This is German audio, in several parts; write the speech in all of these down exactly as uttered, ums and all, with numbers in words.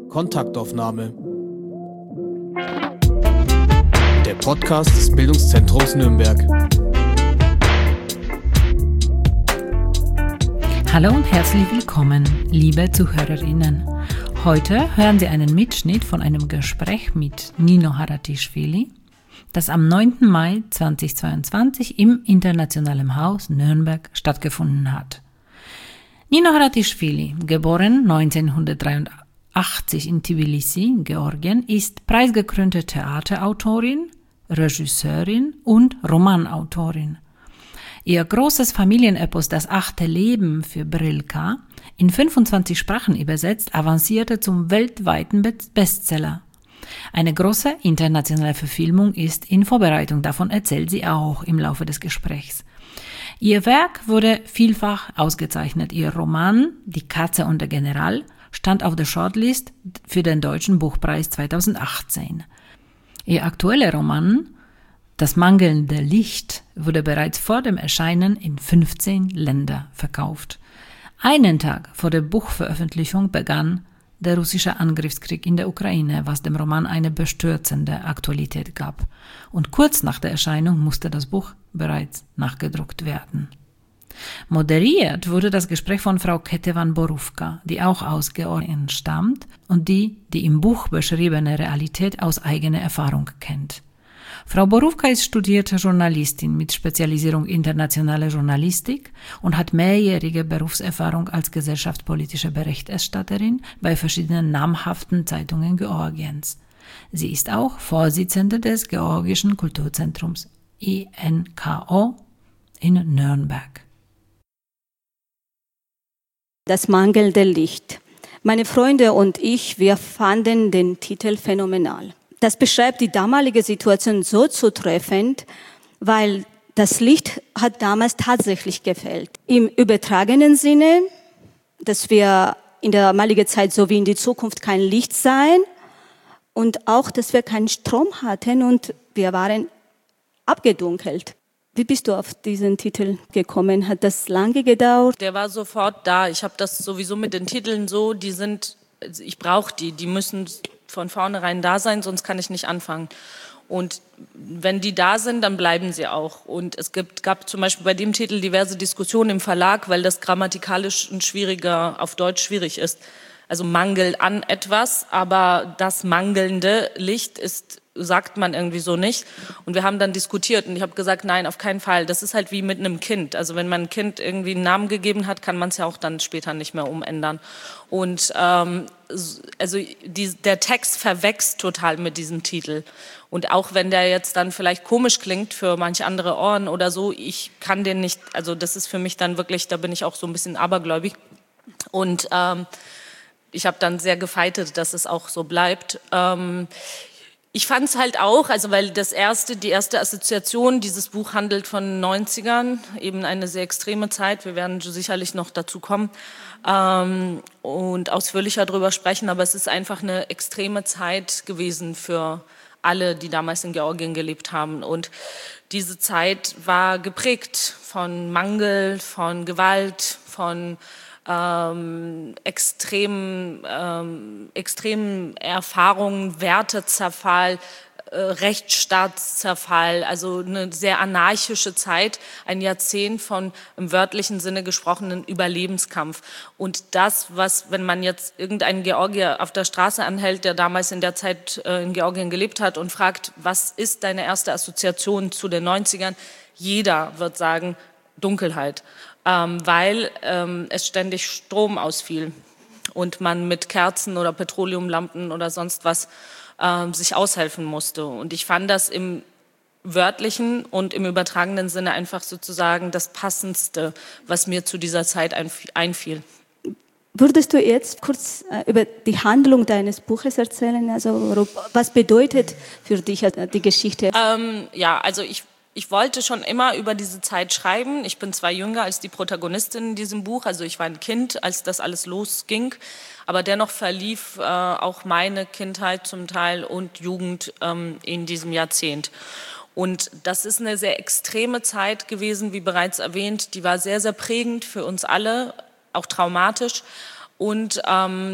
Kontaktaufnahme. Der Podcast des Bildungszentrums Nürnberg. Hallo und herzlich willkommen, liebe Zuhörerinnen. Heute hören Sie einen Mitschnitt von einem Gespräch mit Nino Haratischvili, das am neunten Mai zweitausendzweiundzwanzig im Internationalen Haus Nürnberg stattgefunden hat. Nino Haratischvili, geboren neunzehnhundertdreiundachtzig in Tbilisi, Georgien, ist preisgekrönte Theaterautorin, Regisseurin und Romanautorin. Ihr großes Familienepos Das achte Leben für Brilka, in fünfundzwanzig Sprachen übersetzt, avancierte zum weltweiten Bestseller. Eine große internationale Verfilmung ist in Vorbereitung, davon erzählt sie auch im Laufe des Gesprächs. Ihr Werk wurde vielfach ausgezeichnet. Ihr Roman Die Katze und der General stand auf der Shortlist für den Deutschen Buchpreis zweitausendachtzehn. Ihr aktueller Roman Das mangelnde Licht wurde bereits vor dem Erscheinen in fünfzehn Länder verkauft. Einen Tag vor der Buchveröffentlichung begann der russische Angriffskrieg in der Ukraine, was dem Roman eine bestürzende Aktualität gab. Und kurz nach der Erscheinung musste das Buch bereits nachgedruckt werden. Moderiert wurde das Gespräch von Frau Ketevan Borufka, die auch aus Georgien stammt und die die im Buch beschriebene Realität aus eigener Erfahrung kennt. Frau Borufka ist studierte Journalistin mit Spezialisierung internationale Journalistik und hat mehrjährige Berufserfahrung als gesellschaftspolitische Berichterstatterin bei verschiedenen namhaften Zeitungen Georgiens. Sie ist auch Vorsitzende des Georgischen Kulturzentrums I N K O in Nürnberg. Das mangelnde Licht. Meine Freunde und ich, wir fanden den Titel phänomenal. Das beschreibt die damalige Situation so zutreffend, weil das Licht hat damals tatsächlich gefehlt. Im übertragenen Sinne, dass wir in der damaligen Zeit so wie in die Zukunft kein Licht seien und auch, dass wir keinen Strom hatten und wir waren abgedunkelt. Wie bist du auf diesen Titel gekommen? Hat das lange gedauert? Der war sofort da. Ich habe das sowieso mit den Titeln so, die sind, ich brauche die, die müssen von vornherein da sein, sonst kann ich nicht anfangen. Und wenn die da sind, dann bleiben sie auch. Und es gibt, gab zum Beispiel bei dem Titel diverse Diskussionen im Verlag, weil das grammatikalisch ein schwieriger, auf Deutsch schwierig ist. Also Mangel an etwas, aber das mangelnde Licht ist, sagt man irgendwie so nicht. Und wir haben dann diskutiert und ich habe gesagt, nein, auf keinen Fall. Das ist halt wie mit einem Kind. Also wenn man ein Kind irgendwie einen Namen gegeben hat, kann man es ja auch dann später nicht mehr umändern. Und ähm, also die, der Text verwächst total mit diesem Titel. Und auch wenn der jetzt dann vielleicht komisch klingt für manche andere Ohren oder so, ich kann den nicht, also das ist für mich dann wirklich, da bin ich auch so ein bisschen abergläubig. Und ähm, ich habe dann sehr gefeitet, dass es auch so bleibt. Ähm, Ich fand es halt auch, also weil das erste, die erste Assoziation, dieses Buch handelt von neunzigern, eben eine sehr extreme Zeit. Wir werden sicherlich noch dazu kommen ähm, und ausführlicher darüber sprechen, aber es ist einfach eine extreme Zeit gewesen für alle, die damals in Georgien gelebt haben. Und diese Zeit war geprägt von Mangel, von Gewalt, von Ähm, extremen, ähm, extremen Erfahrungen, Wertezerfall, äh, Rechtsstaatszerfall, also eine sehr anarchische Zeit, ein Jahrzehnt von im wörtlichen Sinne gesprochenen Überlebenskampf. Und das, was, wenn man jetzt irgendeinen Georgier auf der Straße anhält, der damals in der Zeit äh, in Georgien gelebt hat und fragt, was ist deine erste Assoziation zu den neunzigern? Jeder wird sagen, Dunkelheit. Ähm, weil ähm, es ständig Strom ausfiel und man mit Kerzen oder Petroleumlampen oder sonst was ähm, sich aushelfen musste. Und ich fand das im wörtlichen und im übertragenen Sinne einfach sozusagen das Passendste, was mir zu dieser Zeit einfiel. Würdest du jetzt kurz äh, über die Handlung deines Buches erzählen? Also was bedeutet für dich äh, die Geschichte? Ähm, ja, also ich Ich wollte schon immer über diese Zeit schreiben. Ich bin zwar jünger als die Protagonistin in diesem Buch, also ich war ein Kind, als das alles losging, aber dennoch verlief äh, auch meine Kindheit zum Teil und Jugend ähm, in diesem Jahrzehnt. Und das ist eine sehr extreme Zeit gewesen, wie bereits erwähnt. Die war sehr, sehr prägend für uns alle, auch traumatisch. Und ähm,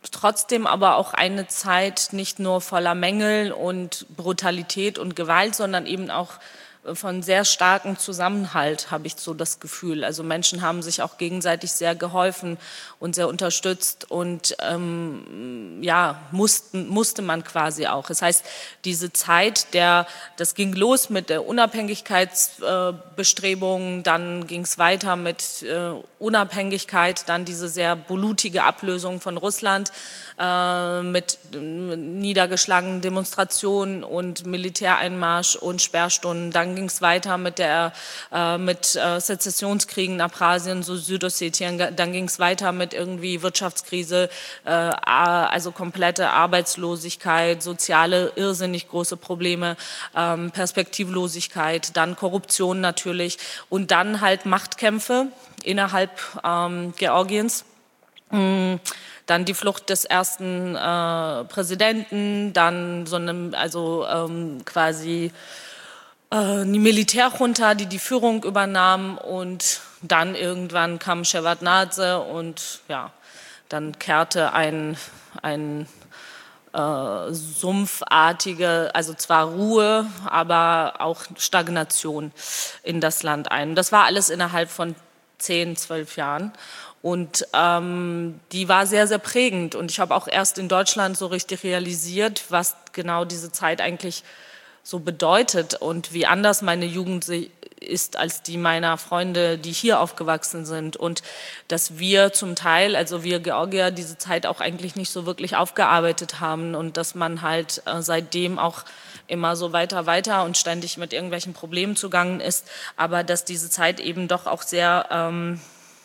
trotzdem aber auch eine Zeit nicht nur voller Mängel und Brutalität und Gewalt, sondern eben auch von sehr starkem Zusammenhalt, habe ich so das Gefühl. Also Menschen haben sich auch gegenseitig sehr geholfen und sehr unterstützt und ähm, ja, mussten, musste man quasi auch. Das heißt, diese Zeit, der, das ging los mit der Unabhängigkeitsbestrebungen, äh, dann ging es weiter mit äh, Unabhängigkeit, dann diese sehr blutige Ablösung von Russland, äh, mit niedergeschlagenen Demonstrationen und Militäreinmarsch und Sperrstunden. Dann ging es weiter mit der äh, mit äh, Sezessionskriegen in Abchasien, so Südossetien. Dann ging es weiter mit irgendwie Wirtschaftskrise, äh, also komplette Arbeitslosigkeit, soziale irrsinnig große Probleme, ähm, Perspektivlosigkeit, dann Korruption natürlich und dann halt Machtkämpfe innerhalb ähm, Georgiens. Mm. Dann die Flucht des ersten äh, Präsidenten, dann so eine, also ähm, quasi äh, eine Militärjunta, die die Führung übernahm und dann irgendwann kam Shevardnadse und ja, dann kehrte ein, ein äh, sumpfartige, also zwar Ruhe, aber auch Stagnation in das Land ein. Das war alles innerhalb von zehn, zwölf Jahren. Und ähm, die war sehr, sehr prägend. Und ich habe auch erst in Deutschland so richtig realisiert, was genau diese Zeit eigentlich so bedeutet und wie anders meine Jugend ist als die meiner Freunde, die hier aufgewachsen sind. Und dass wir zum Teil, also wir Georgier, diese Zeit auch eigentlich nicht so wirklich aufgearbeitet haben und dass man halt äh, seitdem auch immer so weiter, weiter und ständig mit irgendwelchen Problemen zugangen ist. Aber dass diese Zeit eben doch auch sehr... Ähm,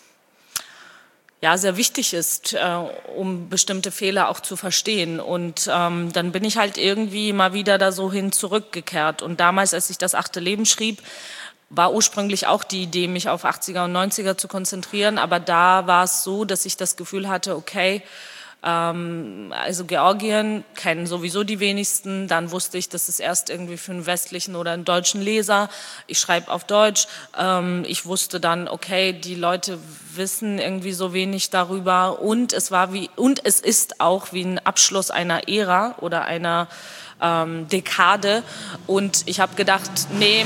ja, sehr wichtig ist, äh, um bestimmte Fehler auch zu verstehen. Und ähm, dann bin ich halt irgendwie mal wieder da so hin zurückgekehrt. Und damals, als ich das achte Leben schrieb, war ursprünglich auch die Idee, mich auf achtziger und neunziger zu konzentrieren. Aber da war es so, dass ich das Gefühl hatte, okay, ähm, also Georgien kennen sowieso die wenigsten. Dann wusste ich, das ist erst irgendwie für einen westlichen oder einen deutschen Leser. Ich schreibe auf Deutsch. Ähm, ich wusste dann, okay, die Leute wissen irgendwie so wenig darüber. Und es war wie, und es ist auch wie ein Abschluss einer Ära oder einer ähm, Dekade. Und ich habe gedacht, nee,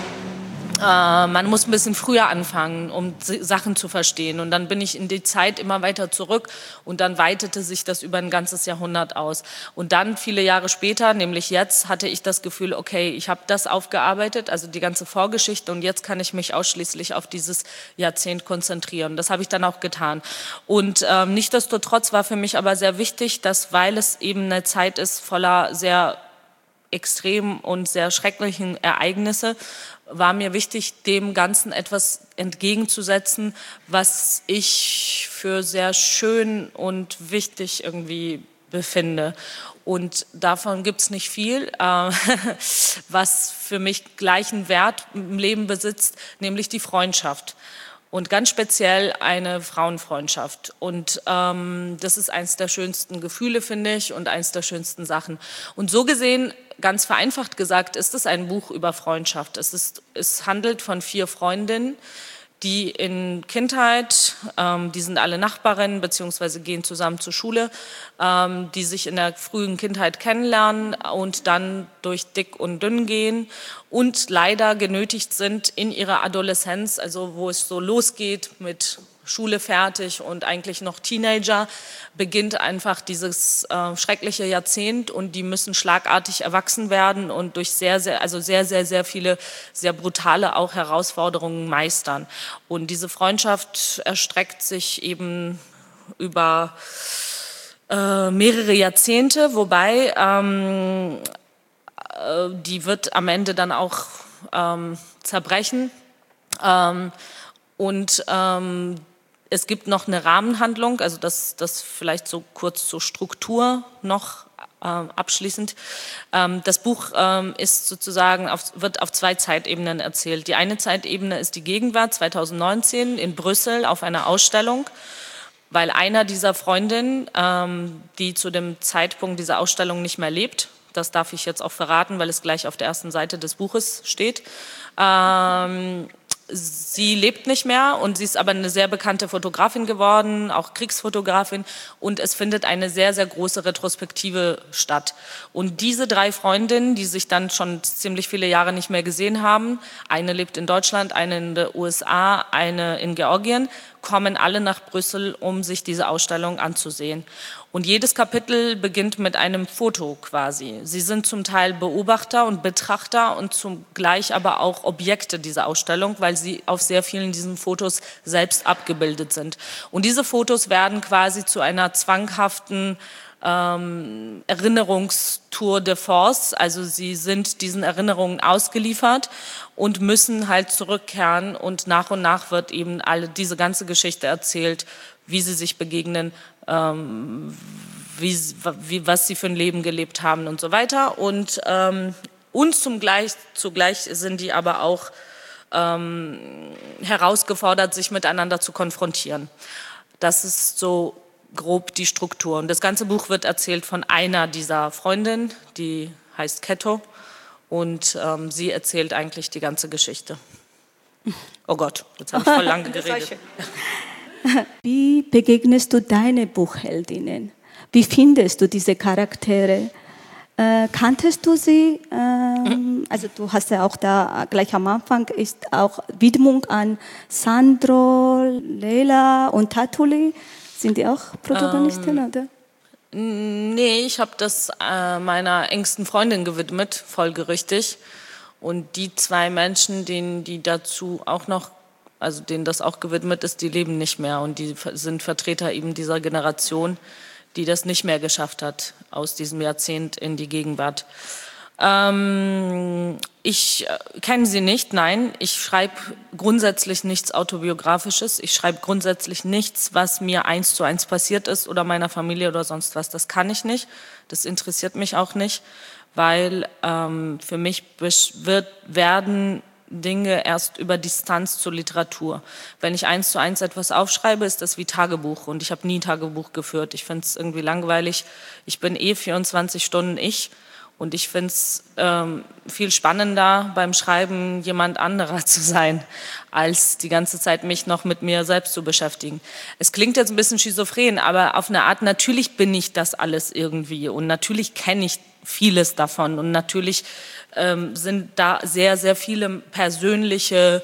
Äh, man muss ein bisschen früher anfangen, um Sachen zu verstehen. Und dann bin ich in die Zeit immer weiter zurück und dann weitete sich das über ein ganzes Jahrhundert aus. Und dann viele Jahre später, nämlich jetzt, hatte ich das Gefühl, okay, ich habe das aufgearbeitet, also die ganze Vorgeschichte und jetzt kann ich mich ausschließlich auf dieses Jahrzehnt konzentrieren. Das habe ich dann auch getan. Und ähm, nichtsdestotrotz war für mich aber sehr wichtig, dass, weil es eben eine Zeit ist voller sehr extremen und sehr schrecklichen Ereignisse, war mir wichtig, dem Ganzen etwas entgegenzusetzen, was ich für sehr schön und wichtig irgendwie befinde. Und davon gibt es nicht viel, äh, was für mich gleichen Wert im Leben besitzt, nämlich die Freundschaft. Und ganz speziell eine Frauenfreundschaft. Und ähm, das ist eins der schönsten Gefühle, finde ich, und eins der schönsten Sachen. Und so gesehen, ganz vereinfacht gesagt, ist es ein Buch über Freundschaft. Es ist, es handelt von vier Freundinnen, die in Kindheit, ähm, die sind alle Nachbarinnen beziehungsweise gehen zusammen zur Schule, ähm, die sich in der frühen Kindheit kennenlernen und dann durch dick und dünn gehen und leider genötigt sind in ihrer Adoleszenz, also wo es so losgeht mit Schule fertig und eigentlich noch Teenager, beginnt einfach dieses äh, schreckliche Jahrzehnt und die müssen schlagartig erwachsen werden und durch sehr, sehr, also sehr, sehr, sehr viele, sehr brutale auch Herausforderungen meistern. Und diese Freundschaft erstreckt sich eben über äh, mehrere Jahrzehnte, wobei ähm, äh, die wird am Ende dann auch ähm, zerbrechen. Ähm, und ähm, Es gibt noch eine Rahmenhandlung, also das, das vielleicht so kurz zur Struktur noch äh, abschließend. Ähm, das Buch ähm, ist sozusagen auf, wird auf zwei Zeitebenen erzählt. Die eine Zeitebene ist die Gegenwart zweitausendneunzehn in Brüssel auf einer Ausstellung, weil einer dieser Freundinnen, ähm, die zu dem Zeitpunkt dieser Ausstellung nicht mehr lebt, das darf ich jetzt auch verraten, weil es gleich auf der ersten Seite des Buches steht, ähm, sie lebt nicht mehr und sie ist aber eine sehr bekannte Fotografin geworden, auch Kriegsfotografin, und es findet eine sehr, sehr große Retrospektive statt. Und diese drei Freundinnen, die sich dann schon ziemlich viele Jahre nicht mehr gesehen haben, eine lebt in Deutschland, eine in den U S A, eine in Georgien, kommen alle nach Brüssel, um sich diese Ausstellung anzusehen. Und jedes Kapitel beginnt mit einem Foto quasi. Sie sind zum Teil Beobachter und Betrachter und zugleich aber auch Objekte dieser Ausstellung, weil sie auf sehr vielen diesen Fotos selbst abgebildet sind. Und diese Fotos werden quasi zu einer zwanghaften ähm, Erinnerungstour de force. Also sie sind diesen Erinnerungen ausgeliefert und müssen halt zurückkehren. Und nach und nach wird eben alle diese ganze Geschichte erzählt, wie sie sich begegnen, ähm, wie, wie, was sie für ein Leben gelebt haben und so weiter. Und, ähm, und zum Gleich, zugleich sind die aber auch ähm, herausgefordert, sich miteinander zu konfrontieren. Das ist so grob die Struktur. Und das ganze Buch wird erzählt von einer dieser Freundinnen, die heißt Keto. Und ähm, sie erzählt eigentlich die ganze Geschichte. Oh Gott, jetzt habe ich voll lange geredet. Wie begegnest du deine Buchheldinnen? Wie findest du diese Charaktere? Äh, kanntest du sie? Ähm, also du hast ja auch da gleich am Anfang ist auch Widmung an Sandro, Leila und Tatuli. Sind die auch Protagonisten, ähm, oder? Nee, ich habe das äh, meiner engsten Freundin gewidmet, folgerichtig. Und die zwei Menschen, denen die dazu auch noch also denen das auch gewidmet ist, die leben nicht mehr und die sind Vertreter eben dieser Generation, die das nicht mehr geschafft hat, aus diesem Jahrzehnt in die Gegenwart. Ähm, ich äh, kenne sie nicht, nein, ich schreibe grundsätzlich nichts Autobiografisches, ich schreibe grundsätzlich nichts, was mir eins zu eins passiert ist oder meiner Familie oder sonst was, das kann ich nicht, das interessiert mich auch nicht, weil ähm, für mich wird, werden Dinge erst über Distanz zur Literatur. Wenn ich eins zu eins etwas aufschreibe, ist das wie Tagebuch und ich habe nie Tagebuch geführt. Ich finde es irgendwie langweilig. Ich bin eh vierundzwanzig Stunden ich und ich finde es ähm, viel spannender beim Schreiben jemand anderer zu sein, als die ganze Zeit mich noch mit mir selbst zu beschäftigen. Es klingt jetzt ein bisschen schizophren, aber auf eine Art, natürlich bin ich das alles irgendwie und natürlich kenne ich vieles davon und natürlich ähm, sind da sehr, sehr viele persönliche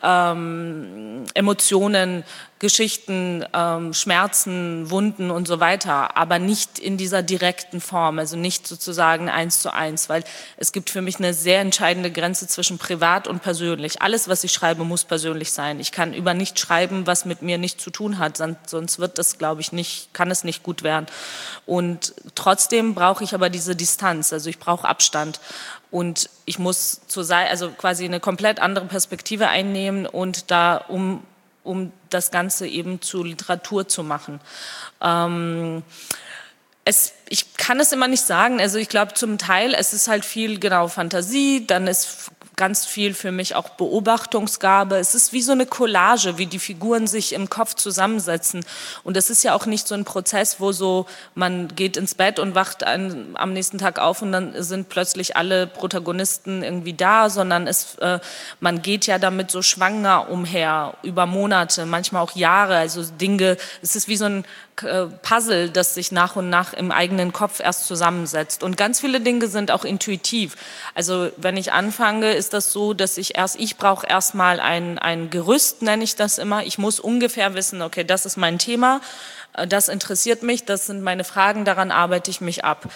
ähm, Emotionen, Geschichten, ähm, Schmerzen, Wunden und so weiter, aber nicht in dieser direkten Form, also nicht sozusagen eins zu eins, weil es gibt für mich eine sehr entscheidende Grenze zwischen privat und persönlich. Alles, was ich schreibe, muss persönlich sein. Ich kann über nichts schreiben, was mit mir nichts zu tun hat, sonst wird das, glaube ich, nicht, kann es nicht gut werden. Und trotzdem brauche ich aber diese Distanz, also ich brauche Abstand. Und ich muss zur Seite, also quasi eine komplett andere Perspektive einnehmen und da um um das Ganze eben zu Literatur zu machen. Ähm, es, ich kann es immer nicht sagen, also ich glaube zum Teil, es ist halt viel genau Fantasie, dann ist ganz viel für mich auch Beobachtungsgabe. Es ist wie so eine Collage, wie die Figuren sich im Kopf zusammensetzen. Und das ist ja auch nicht so ein Prozess, wo so man geht ins Bett und wacht ein, am nächsten Tag auf und dann sind plötzlich alle Protagonisten irgendwie da, sondern es, äh, man geht ja damit so schwanger umher, über Monate, manchmal auch Jahre. Also Dinge, es ist wie so ein Puzzle, das sich nach und nach im eigenen Kopf erst zusammensetzt. Und ganz viele Dinge sind auch intuitiv. Also wenn ich anfange, ist das so, dass ich erst, ich brauche erstmal ein, ein Gerüst, nenne ich das immer. Ich muss ungefähr wissen, okay, das ist mein Thema, das interessiert mich, das sind meine Fragen, daran arbeite ich mich ab.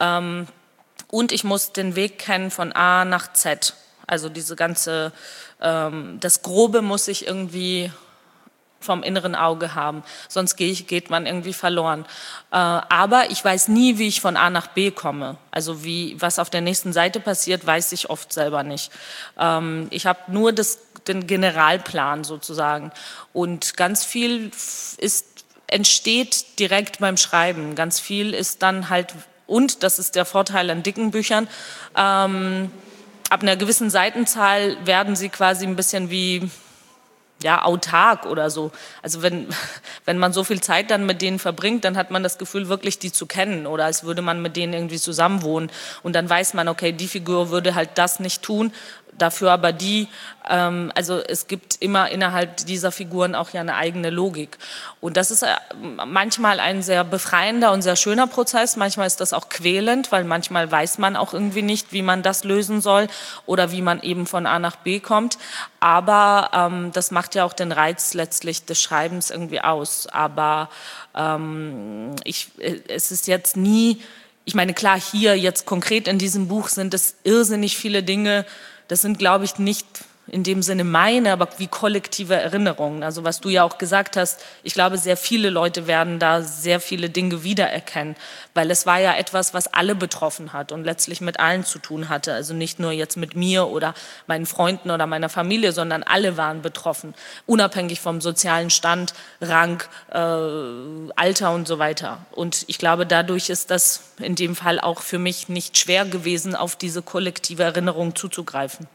Und ich muss den Weg kennen von A nach Z. Also diese ganze, das Grobe muss ich irgendwie vom inneren Auge haben, sonst geht man irgendwie verloren. Aber ich weiß nie, wie ich von A nach B komme. Also wie, was auf der nächsten Seite passiert, weiß ich oft selber nicht. Ich habe nur das, den Generalplan sozusagen. Und ganz viel ist, entsteht direkt beim Schreiben. Ganz viel ist dann halt, und das ist der Vorteil an dicken Büchern, ähm, ab einer gewissen Seitenzahl werden sie quasi ein bisschen wie ja, autark oder so. Also wenn, wenn man so viel Zeit dann mit denen verbringt, dann hat man das Gefühl, wirklich die zu kennen oder als würde man mit denen irgendwie zusammenwohnen. Und dann weiß man, okay, die Figur würde halt das nicht tun, dafür aber die, ähm, also es gibt immer innerhalb dieser Figuren auch ja eine eigene Logik. Und das ist äh, manchmal ein sehr befreiender und sehr schöner Prozess, manchmal ist das auch quälend, weil manchmal weiß man auch irgendwie nicht, wie man das lösen soll oder wie man eben von A nach B kommt. Aber ähm, das macht ja auch den Reiz letztlich des Schreibens irgendwie aus. Aber ähm, ich, es ist jetzt nie... Ich meine, klar, hier jetzt konkret in diesem Buch sind es irrsinnig viele Dinge, das sind, glaube ich, nicht in dem Sinne meine, aber wie kollektive Erinnerungen. Also was du ja auch gesagt hast, ich glaube, sehr viele Leute werden da sehr viele Dinge wiedererkennen, weil es war ja etwas, was alle betroffen hat und letztlich mit allen zu tun hatte. Also nicht nur jetzt mit mir oder meinen Freunden oder meiner Familie, sondern alle waren betroffen, unabhängig vom sozialen Stand, Rang, äh, Alter und so weiter. Und ich glaube, dadurch ist das in dem Fall auch für mich nicht schwer gewesen, auf diese kollektive Erinnerung zuzugreifen.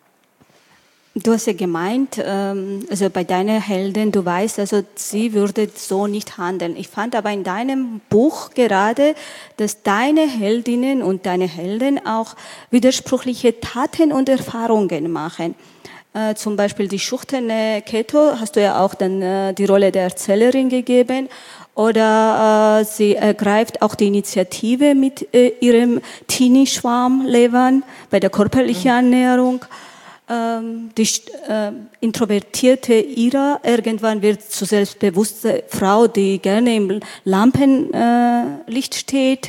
Du hast ja gemeint, ähm, also bei deiner Heldin, du weißt, also sie würde so nicht handeln. Ich fand aber in deinem Buch gerade, dass deine Heldinnen und deine Helden auch widersprüchliche Taten und Erfahrungen machen. Äh, zum Beispiel die schüchterne Keto, hast du ja auch dann äh, die Rolle der Erzählerin gegeben. Oder äh, sie ergreift auch die Initiative mit äh, ihrem Teenie-Schwarm Levan bei der körperlichen Annäherung. Die äh, introvertierte Ira irgendwann wird zur selbstbewussten Frau, die gerne im Lampenlicht äh, steht.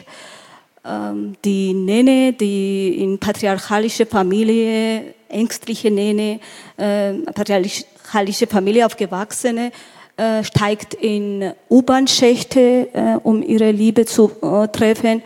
Ähm, die Nene, die in patriarchalische Familie, ängstliche Nene, äh, patriarchalische Familie aufgewachsene, äh, steigt in U-Bahn-Schächte, äh, um ihre Liebe zu äh, treffen.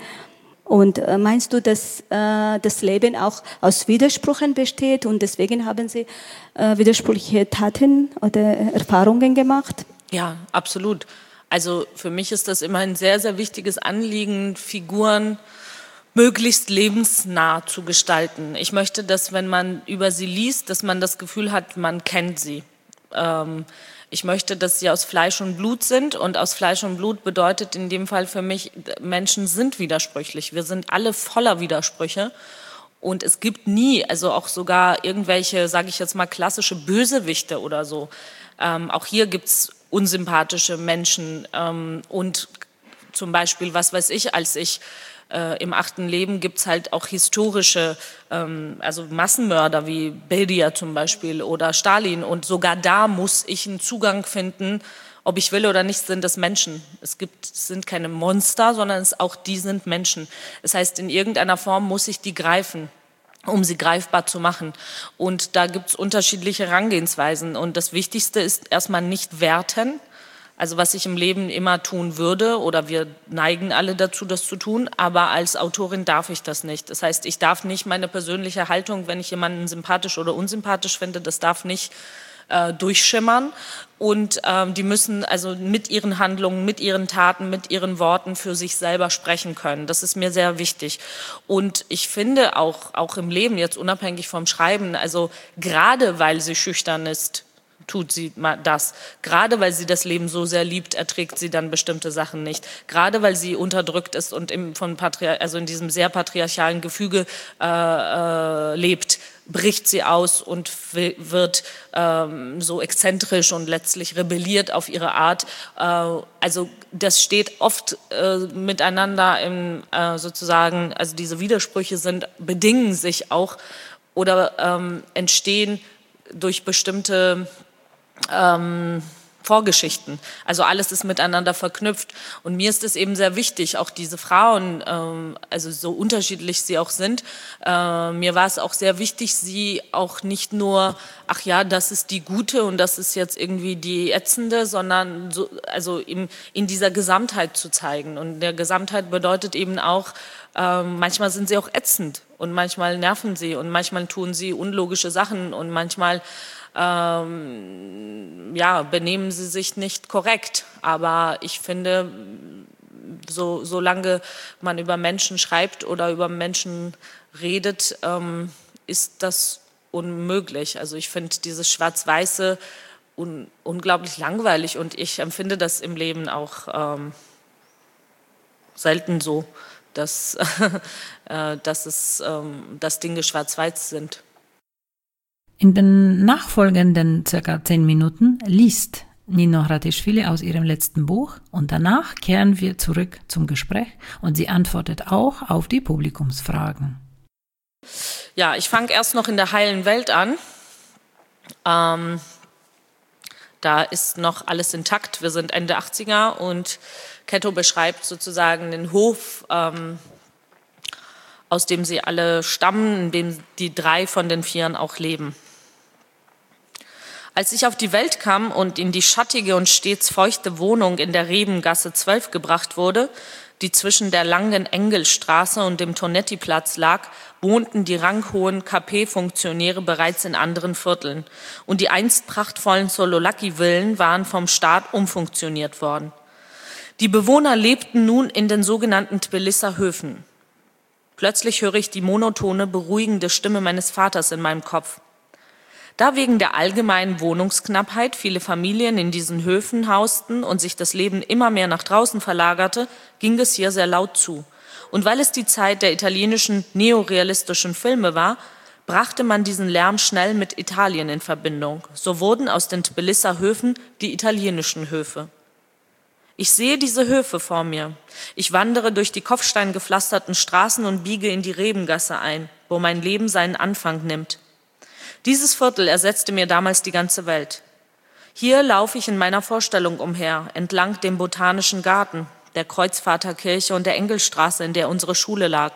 Und äh, meinst du, dass äh, das Leben auch aus Widersprüchen besteht und deswegen haben Sie äh, widersprüchliche Taten oder Erfahrungen gemacht? Ja, absolut. Also für mich ist das immer ein sehr, sehr wichtiges Anliegen, Figuren möglichst lebensnah zu gestalten. Ich möchte, dass wenn man über sie liest, dass man das Gefühl hat, man kennt sie. Ähm, Ich möchte, dass sie aus Fleisch und Blut sind und aus Fleisch und Blut bedeutet in dem Fall für mich, Menschen sind widersprüchlich. Wir sind alle voller Widersprüche und es gibt nie, also auch sogar irgendwelche, sage ich jetzt mal, klassische Bösewichte oder so. Ähm, auch hier gibt's unsympathische Menschen ähm, und zum Beispiel, was weiß ich, als ich Äh, im achten Leben gibt's halt auch historische, ähm, also Massenmörder wie Beria zum Beispiel oder Stalin. Und sogar da muss ich einen Zugang finden, ob ich will oder nicht, sind das Menschen. Es gibt, es sind keine Monster, sondern es, auch die sind Menschen. Das heißt, in irgendeiner Form muss ich die greifen, um sie greifbar zu machen. Und da gibt's unterschiedliche Herangehensweisen. Und das Wichtigste ist erstmal nicht werten. Also was ich im Leben immer tun würde, oder wir neigen alle dazu, das zu tun, aber als Autorin darf ich das nicht. Das heißt, ich darf nicht meine persönliche Haltung, wenn ich jemanden sympathisch oder unsympathisch finde, das darf nicht äh, durchschimmern. Und ähm, die müssen also mit ihren Handlungen, mit ihren Taten, mit ihren Worten für sich selber sprechen können. Das ist mir sehr wichtig. Und ich finde auch, auch im Leben, jetzt unabhängig vom Schreiben, also gerade weil sie schüchtern ist, tut sie das. Gerade weil sie das Leben so sehr liebt, erträgt sie dann bestimmte Sachen nicht. Gerade weil sie unterdrückt ist und im, von Patriar- also in diesem sehr patriarchalen Gefüge äh, äh, lebt, bricht sie aus und wird ähm, so exzentrisch und letztlich rebelliert auf ihre Art. Äh, also das steht oft äh, miteinander im, äh, sozusagen, also diese Widersprüche sind, bedingen sich auch oder ähm, entstehen durch bestimmte Ähm, Vorgeschichten. Also alles ist miteinander verknüpft. Und mir ist es eben sehr wichtig, auch diese Frauen, ähm, also so unterschiedlich sie auch sind, äh, mir war es auch sehr wichtig, sie auch nicht nur, ach ja, das ist die Gute und das ist jetzt irgendwie die Ätzende, sondern so, also in, in dieser Gesamtheit zu zeigen. Und der Gesamtheit bedeutet eben auch, äh, manchmal sind sie auch ätzend und manchmal nerven sie und manchmal tun sie unlogische Sachen und manchmal Ähm, ja, benehmen sie sich nicht korrekt. Aber ich finde, so, solange man über Menschen schreibt oder über Menschen redet, ähm, ist das unmöglich. Also ich finde dieses Schwarz-Weiße un, unglaublich langweilig und ich empfinde das im Leben auch ähm, selten so, dass, äh, dass, es, ähm, dass Dinge schwarz-weiß sind. In den nachfolgenden circa zehn Minuten liest Nino Haratischvili aus ihrem letzten Buch und danach kehren wir zurück zum Gespräch und sie antwortet auch auf die Publikumsfragen. Ja, ich fange erst noch in der heilen Welt an. Ähm, da ist noch alles intakt. Wir sind Ende achtziger und Ketto beschreibt sozusagen den Hof, ähm, aus dem sie alle stammen, in dem die drei von den Vieren auch leben. Als ich auf die Welt kam und in die schattige und stets feuchte Wohnung in der Rebengasse zwölf gebracht wurde, die zwischen der langen Engelstraße und dem Tonetti-Platz lag, wohnten die ranghohen K P-Funktionäre bereits in anderen Vierteln und die einst prachtvollen Sololaki-Villen waren vom Staat umfunktioniert worden. Die Bewohner lebten nun in den sogenannten Tbilisser Höfen. Plötzlich höre ich die monotone, beruhigende Stimme meines Vaters in meinem Kopf. Da wegen der allgemeinen Wohnungsknappheit viele Familien in diesen Höfen hausten und sich das Leben immer mehr nach draußen verlagerte, ging es hier sehr laut zu. Und weil es die Zeit der italienischen neorealistischen Filme war, brachte man diesen Lärm schnell mit Italien in Verbindung. So wurden aus den Tbilisser Höfen die italienischen Höfe. Ich sehe diese Höfe vor mir. Ich wandere durch die kopfsteingepflasterten Straßen und biege in die Rebengasse ein, wo mein Leben seinen Anfang nimmt. Dieses Viertel ersetzte mir damals die ganze Welt. Hier laufe ich in meiner Vorstellung umher, entlang dem Botanischen Garten, der Kreuzvaterkirche und der Engelstraße, in der unsere Schule lag.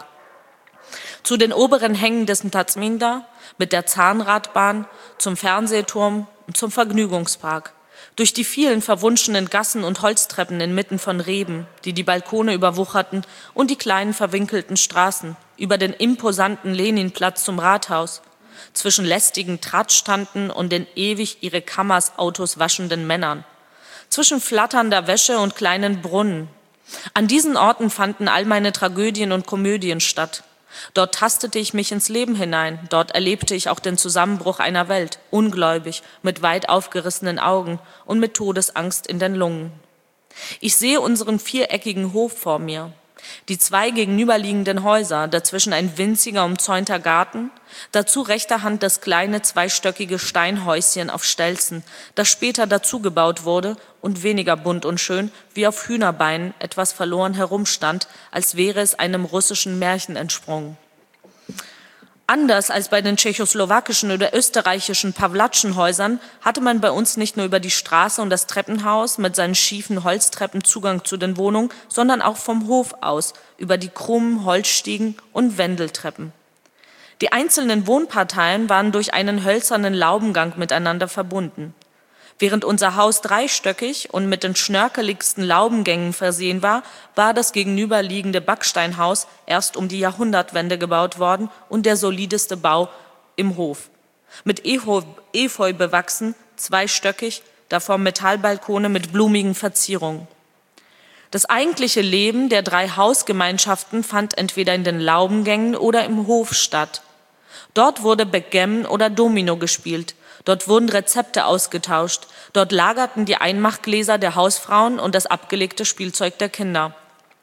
Zu den oberen Hängen des Mtazminda, mit der Zahnradbahn, zum Fernsehturm und zum Vergnügungspark. Durch die vielen verwunschenen Gassen und Holztreppen inmitten von Reben, die die Balkone überwucherten, und die kleinen verwinkelten Straßen, über den imposanten Leninplatz zum Rathaus, zwischen lästigen Tratschtanten und den ewig ihre Kammersautos waschenden Männern, zwischen flatternder Wäsche und kleinen Brunnen. An diesen Orten fanden all meine Tragödien und Komödien statt. Dort tastete ich mich ins Leben hinein, dort erlebte ich auch den Zusammenbruch einer Welt, ungläubig, mit weit aufgerissenen Augen und mit Todesangst in den Lungen. Ich sehe unseren viereckigen Hof vor mir, die zwei gegenüberliegenden Häuser, dazwischen ein winziger umzäunter Garten, dazu rechter Hand das kleine zweistöckige Steinhäuschen auf Stelzen, das später dazugebaut wurde und weniger bunt und schön, wie auf Hühnerbeinen etwas verloren herumstand, als wäre es einem russischen Märchen entsprungen. Anders als bei den tschechoslowakischen oder österreichischen Pawlatschenhäusern hatte man bei uns nicht nur über die Straße und das Treppenhaus mit seinen schiefen Holztreppen Zugang zu den Wohnungen, sondern auch vom Hof aus über die krummen Holzstiegen und Wendeltreppen. Die einzelnen Wohnparteien waren durch einen hölzernen Laubengang miteinander verbunden. Während unser Haus dreistöckig und mit den schnörkeligsten Laubengängen versehen war, war das gegenüberliegende Backsteinhaus erst um die Jahrhundertwende gebaut worden und der solideste Bau im Hof. Mit Efeu bewachsen, zweistöckig, davor Metallbalkone mit blumigen Verzierungen. Das eigentliche Leben der drei Hausgemeinschaften fand entweder in den Laubengängen oder im Hof statt. Dort wurde Backgammon oder Domino gespielt. Dort wurden Rezepte ausgetauscht. Dort lagerten die Einmachgläser der Hausfrauen und das abgelegte Spielzeug der Kinder.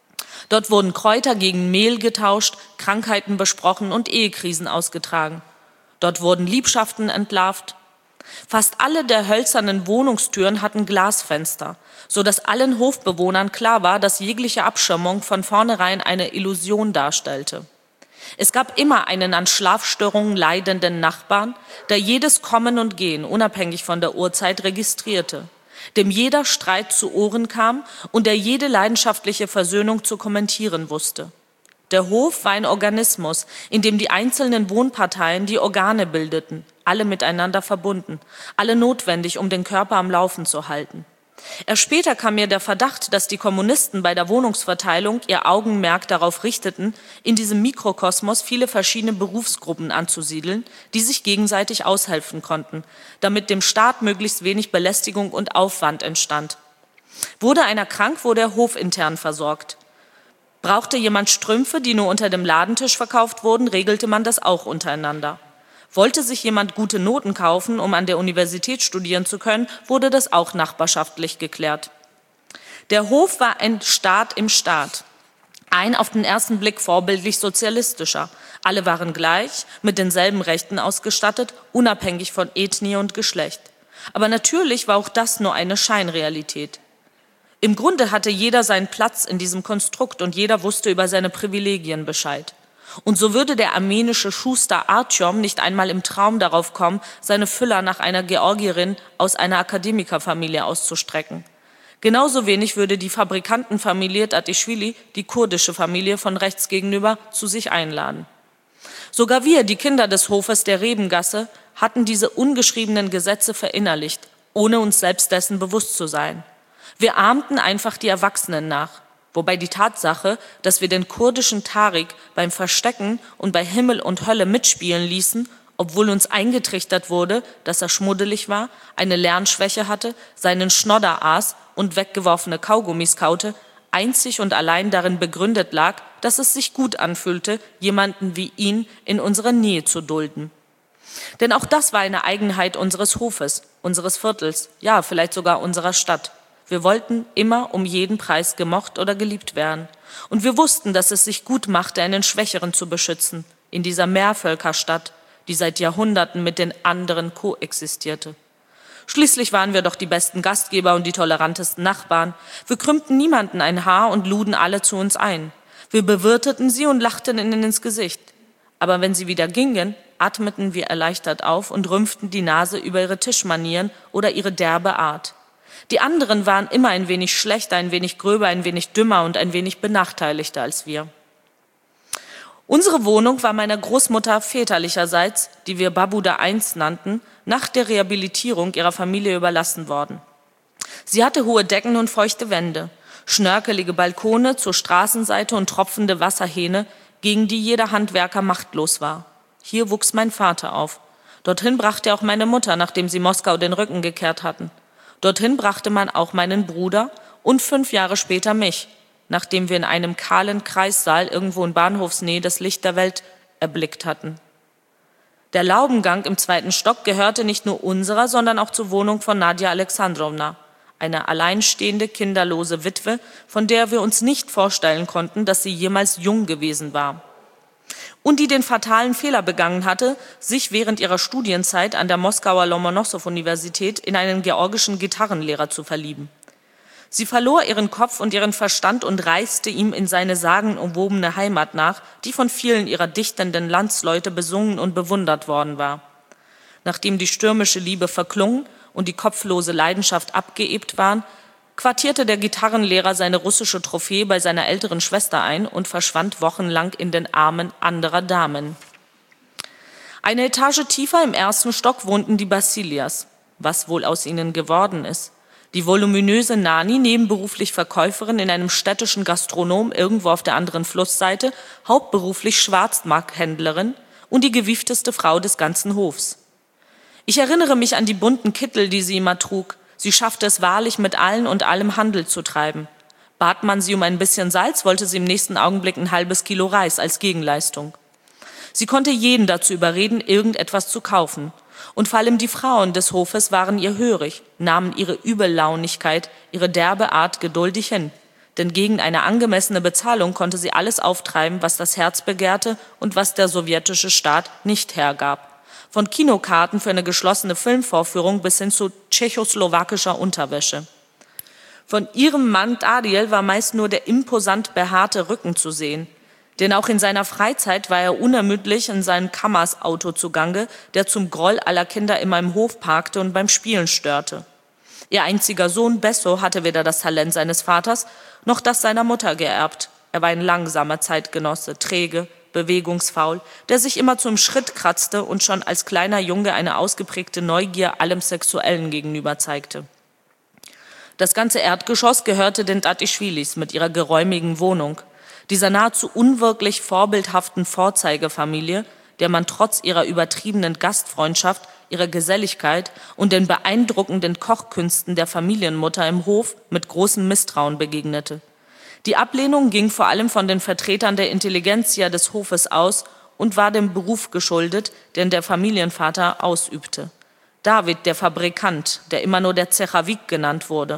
Dort wurden Kräuter gegen Mehl getauscht, Krankheiten besprochen und Ehekrisen ausgetragen. Dort wurden Liebschaften entlarvt. Fast alle der hölzernen Wohnungstüren hatten Glasfenster, so dass allen Hofbewohnern klar war, dass jegliche Abschirmung von vornherein eine Illusion darstellte. Es gab immer einen an Schlafstörungen leidenden Nachbarn, der jedes Kommen und Gehen, unabhängig von der Uhrzeit, registrierte, dem jeder Streit zu Ohren kam und der jede leidenschaftliche Versöhnung zu kommentieren wusste. Der Hof war ein Organismus, in dem die einzelnen Wohnparteien die Organe bildeten, alle miteinander verbunden, alle notwendig, um den Körper am Laufen zu halten. Erst später kam mir der Verdacht, dass die Kommunisten bei der Wohnungsverteilung ihr Augenmerk darauf richteten, in diesem Mikrokosmos viele verschiedene Berufsgruppen anzusiedeln, die sich gegenseitig aushelfen konnten, damit dem Staat möglichst wenig Belästigung und Aufwand entstand. Wurde einer krank, wurde er hofintern versorgt. Brauchte jemand Strümpfe, die nur unter dem Ladentisch verkauft wurden, regelte man das auch untereinander. Wollte sich jemand gute Noten kaufen, um an der Universität studieren zu können, wurde das auch nachbarschaftlich geklärt. Der Hof war ein Staat im Staat. Ein auf den ersten Blick vorbildlich sozialistischer, Alle waren gleich, mit denselben Rechten ausgestattet, unabhängig von Ethnie und Geschlecht. Aber natürlich war auch das nur eine Scheinrealität. Im Grunde hatte jeder seinen Platz in diesem Konstrukt und jeder wusste über seine Privilegien Bescheid. Und so würde der armenische Schuster Artyom nicht einmal im Traum darauf kommen, seine Füller nach einer Georgierin aus einer Akademikerfamilie auszustrecken. Genauso wenig würde die Fabrikantenfamilie Datischvili die kurdische Familie von rechts gegenüber zu sich einladen. Sogar wir, die Kinder des Hofes der Rebengasse, hatten diese ungeschriebenen Gesetze verinnerlicht, ohne uns selbst dessen bewusst zu sein. Wir ahmten einfach die Erwachsenen nach, wobei die Tatsache, dass wir den kurdischen Tarik beim Verstecken und bei Himmel und Hölle mitspielen ließen, obwohl uns eingetrichtert wurde, dass er schmuddelig war, eine Lernschwäche hatte, seinen Schnodder aß und weggeworfene Kaugummis kaute, einzig und allein darin begründet lag, dass es sich gut anfühlte, jemanden wie ihn in unserer Nähe zu dulden. Denn auch das war eine Eigenheit unseres Hofes, unseres Viertels, ja, vielleicht sogar unserer Stadt. Wir wollten immer um jeden Preis gemocht oder geliebt werden. Und wir wussten, dass es sich gut machte, einen Schwächeren zu beschützen, in dieser Mehrvölkerstadt, die seit Jahrhunderten mit den anderen koexistierte. Schließlich waren wir doch die besten Gastgeber und die tolerantesten Nachbarn. Wir krümmten niemanden ein Haar und luden alle zu uns ein. Wir bewirteten sie und lachten ihnen ins Gesicht. Aber wenn sie wieder gingen, atmeten wir erleichtert auf und rümpften die Nase über ihre Tischmanieren oder ihre derbe Art. Die anderen waren immer ein wenig schlechter, ein wenig gröber, ein wenig dümmer und ein wenig benachteiligter als wir. Unsere Wohnung war meiner Großmutter väterlicherseits, die wir Babuda eins nannten, nach der Rehabilitierung ihrer Familie überlassen worden. Sie hatte hohe Decken und feuchte Wände, schnörkelige Balkone zur Straßenseite und tropfende Wasserhähne, gegen die jeder Handwerker machtlos war. Hier wuchs mein Vater auf. Dorthin brachte auch meine Mutter, nachdem sie Moskau den Rücken gekehrt hatten. Dorthin brachte man auch meinen Bruder und fünf Jahre später mich, nachdem wir in einem kahlen Kreissaal irgendwo in Bahnhofsnähe das Licht der Welt erblickt hatten. Der Laubengang im zweiten Stock gehörte nicht nur unserer, sondern auch zur Wohnung von Nadja Alexandrowna, eine alleinstehende, kinderlose Witwe, von der wir uns nicht vorstellen konnten, dass sie jemals jung gewesen war. Und die den fatalen Fehler begangen hatte, sich während ihrer Studienzeit an der Moskauer Lomonossow-Universität in einen georgischen Gitarrenlehrer zu verlieben. Sie verlor ihren Kopf und ihren Verstand und reiste ihm in seine sagenumwobene Heimat nach, die von vielen ihrer dichtenden Landsleute besungen und bewundert worden war. Nachdem die stürmische Liebe verklungen und die kopflose Leidenschaft abgeebt waren, quartierte der Gitarrenlehrer seine russische Trophäe bei seiner älteren Schwester ein und verschwand wochenlang in den Armen anderer Damen. Eine Etage tiefer im ersten Stock wohnten die Bassilias. Was wohl aus ihnen geworden ist? Die voluminöse Nani, nebenberuflich Verkäuferin in einem städtischen Gastronom irgendwo auf der anderen Flussseite, hauptberuflich Schwarzmarkthändlerin und die gewiefteste Frau des ganzen Hofs. Ich erinnere mich an die bunten Kittel, die sie immer trug. Sie schaffte es wahrlich, mit allen und allem Handel zu treiben. Bat man sie um ein bisschen Salz, wollte sie im nächsten Augenblick ein halbes Kilo Reis als Gegenleistung. Sie konnte jeden dazu überreden, irgendetwas zu kaufen. Und vor allem die Frauen des Hofes waren ihr hörig, nahmen ihre Übellaunigkeit, ihre derbe Art geduldig hin. Denn gegen eine angemessene Bezahlung konnte sie alles auftreiben, was das Herz begehrte und was der sowjetische Staat nicht hergab. Von Kinokarten für eine geschlossene Filmvorführung bis hin zu tschechoslowakischer Unterwäsche. Von ihrem Mann Dadiel war meist nur der imposant behaarte Rücken zu sehen. Denn auch in seiner Freizeit war er unermüdlich in seinem Kammersauto zugange, der zum Groll aller Kinder immer im Hof parkte und beim Spielen störte. Ihr einziger Sohn Besso hatte weder das Talent seines Vaters noch das seiner Mutter geerbt. Er war ein langsamer Zeitgenosse, träge, bewegungsfaul, der sich immer zum Schritt kratzte und schon als kleiner Junge eine ausgeprägte Neugier allem Sexuellen gegenüber zeigte. Das ganze Erdgeschoss gehörte den Datischvilis mit ihrer geräumigen Wohnung, dieser nahezu unwirklich vorbildhaften Vorzeigefamilie, der man trotz ihrer übertriebenen Gastfreundschaft, ihrer Geselligkeit und den beeindruckenden Kochkünsten der Familienmutter im Hof mit großem Misstrauen begegnete. Die Ablehnung ging vor allem von den Vertretern der Intelligenzia des Hofes aus und war dem Beruf geschuldet, den der Familienvater ausübte. David, der Fabrikant, der immer nur der Zechavik genannt wurde,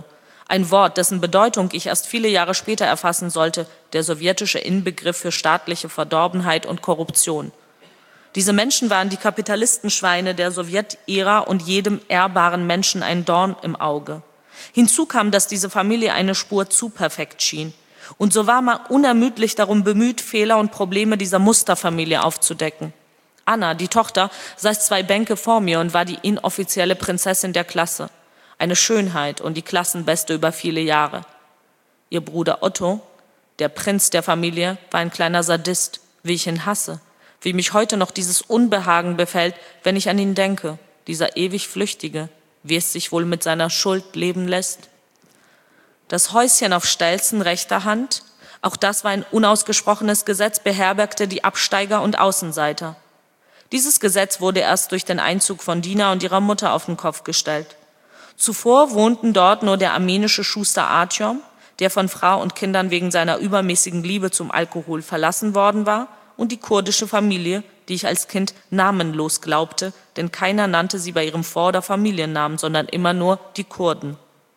Ein Wort, dessen Bedeutung ich erst viele Jahre später erfassen sollte, der sowjetische Inbegriff für staatliche Verdorbenheit und Korruption. Diese Menschen waren die Kapitalistenschweine der Sowjetära und jedem ehrbaren Menschen ein Dorn im Auge. Hinzu kam, dass diese Familie eine Spur zu perfekt schien. Und so war man unermüdlich darum bemüht, Fehler und Probleme dieser Musterfamilie aufzudecken. Anna, die Tochter, saß zwei Bänke vor mir und war die inoffizielle Prinzessin der Klasse. Eine Schönheit und die Klassenbeste über viele Jahre. Ihr Bruder Otto, der Prinz der Familie, war ein kleiner Sadist, wie ich ihn hasse, wie mich heute noch dieses Unbehagen befällt, wenn ich an ihn denke, dieser ewig Flüchtige, wie es sich wohl mit seiner Schuld leben lässt. Das Häuschen auf Stelzen rechter Hand, auch das war ein unausgesprochenes Gesetz, beherbergte die Absteiger und Außenseiter. Dieses Gesetz wurde erst durch den Einzug von Dina und ihrer Mutter auf den Kopf gestellt. Zuvor wohnten dort nur der armenische Schuster Artyom, der von Frau und Kindern wegen seiner übermäßigen Liebe zum Alkohol verlassen worden war, und die kurdische Familie, die ich als Kind namenlos glaubte, denn keiner nannte sie bei ihrem Vor- oder Familiennamen, sondern immer nur die Kurden.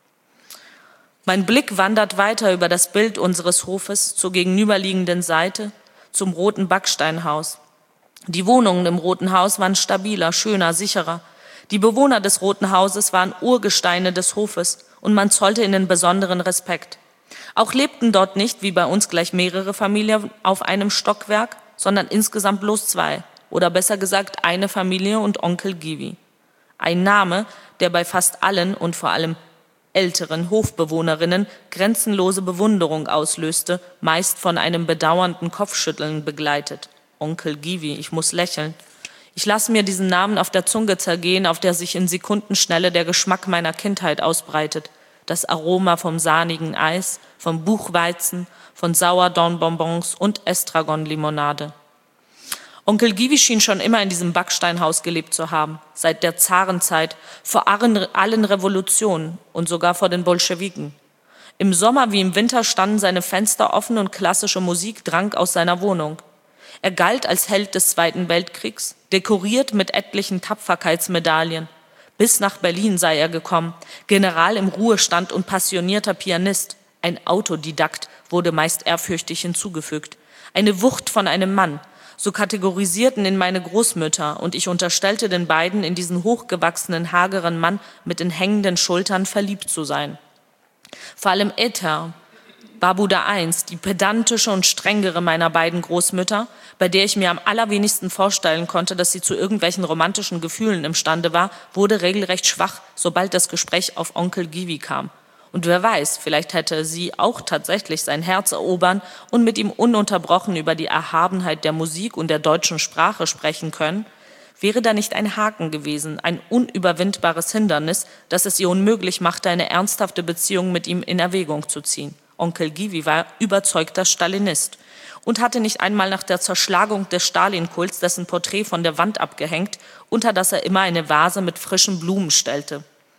Mein Blick wandert weiter über das Bild unseres Hofes zur gegenüberliegenden Seite, zum roten Backsteinhaus. Die Wohnungen im Roten Haus waren stabiler, schöner, sicherer. Die Bewohner des Roten Hauses waren Urgesteine des Hofes und man zollte ihnen besonderen Respekt. Auch lebten dort nicht, wie bei uns, gleich mehrere Familien auf einem Stockwerk, sondern insgesamt bloß zwei, oder besser gesagt eine Familie und Onkel Givi. Ein Name, der bei fast allen und vor allem älteren Hofbewohnerinnen grenzenlose Bewunderung auslöste, meist von einem bedauernden Kopfschütteln begleitet. Onkel Givi, ich muss lächeln. Ich lasse mir diesen Namen auf der Zunge zergehen, auf der sich in Sekundenschnelle der Geschmack meiner Kindheit ausbreitet. Das Aroma vom sahnigen Eis, vom Buchweizen, von Sauerdornbonbons und Estragon-Limonade. Onkel Givi schien schon immer in diesem Backsteinhaus gelebt zu haben, seit der Zarenzeit, vor allen Revolutionen und sogar vor den Bolschewiken. Im Sommer wie im Winter standen seine Fenster offen und klassische Musik drang aus seiner Wohnung. Er galt als Held des Zweiten Weltkriegs, dekoriert mit etlichen Tapferkeitsmedaillen. Bis nach Berlin sei er gekommen, General im Ruhestand und passionierter Pianist. Ein Autodidakt wurde meist ehrfürchtig hinzugefügt. Eine Wucht von einem Mann, so kategorisierten ihn meine Großmütter, und ich unterstellte den beiden, in diesen hochgewachsenen, hageren Mann mit den hängenden Schultern verliebt zu sein. Vor allem Ether, Barbuda eins, die pedantische und strengere meiner beiden Großmütter, bei der ich mir am allerwenigsten vorstellen konnte, dass sie zu irgendwelchen romantischen Gefühlen imstande war, wurde regelrecht schwach, sobald das Gespräch auf Onkel Givi kam. Und wer weiß, vielleicht hätte sie auch tatsächlich sein Herz erobern und mit ihm ununterbrochen über die Erhabenheit der Musik und der deutschen Sprache sprechen können. Wäre da nicht ein Haken gewesen, ein unüberwindbares Hindernis, das es ihr unmöglich machte, eine ernsthafte Beziehung mit ihm in Erwägung zu ziehen? Onkel Givi war überzeugter Stalinist und hatte nicht einmal nach der Zerschlagung des Stalin-Kults dessen Porträt von der Wand abgehängt, unter das er immer eine Vase mit frischen Blumen stellte.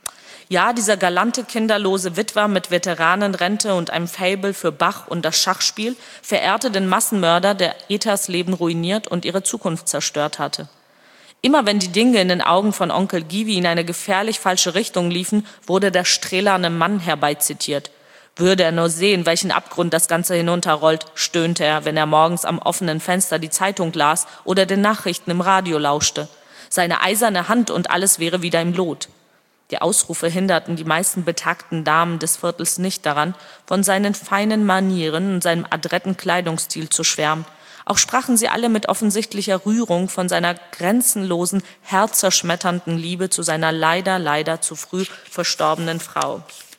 Ja, dieser galante, kinderlose Witwer mit Veteranenrente und einem Faible für Bach und das Schachspiel verehrte den Massenmörder, der Ethers Leben ruiniert und ihre Zukunft zerstört hatte. Immer wenn die Dinge in den Augen von Onkel Givi in eine gefährlich falsche Richtung liefen, wurde der stählerne Mann herbeizitiert. Würde er nur sehen, welchen Abgrund das Ganze hinunterrollt, stöhnte er, wenn er morgens am offenen Fenster die Zeitung las oder den Nachrichten im Radio lauschte. Seine eiserne Hand und alles wäre wieder im Lot. Die Ausrufe hinderten die meisten betagten Damen des Viertels nicht daran, von seinen feinen Manieren und seinem adretten Kleidungsstil zu schwärmen. Auch sprachen sie alle mit offensichtlicher Rührung von seiner grenzenlosen, herzzerschmetternden Liebe zu seiner leider, leider zu früh verstorbenen Frau.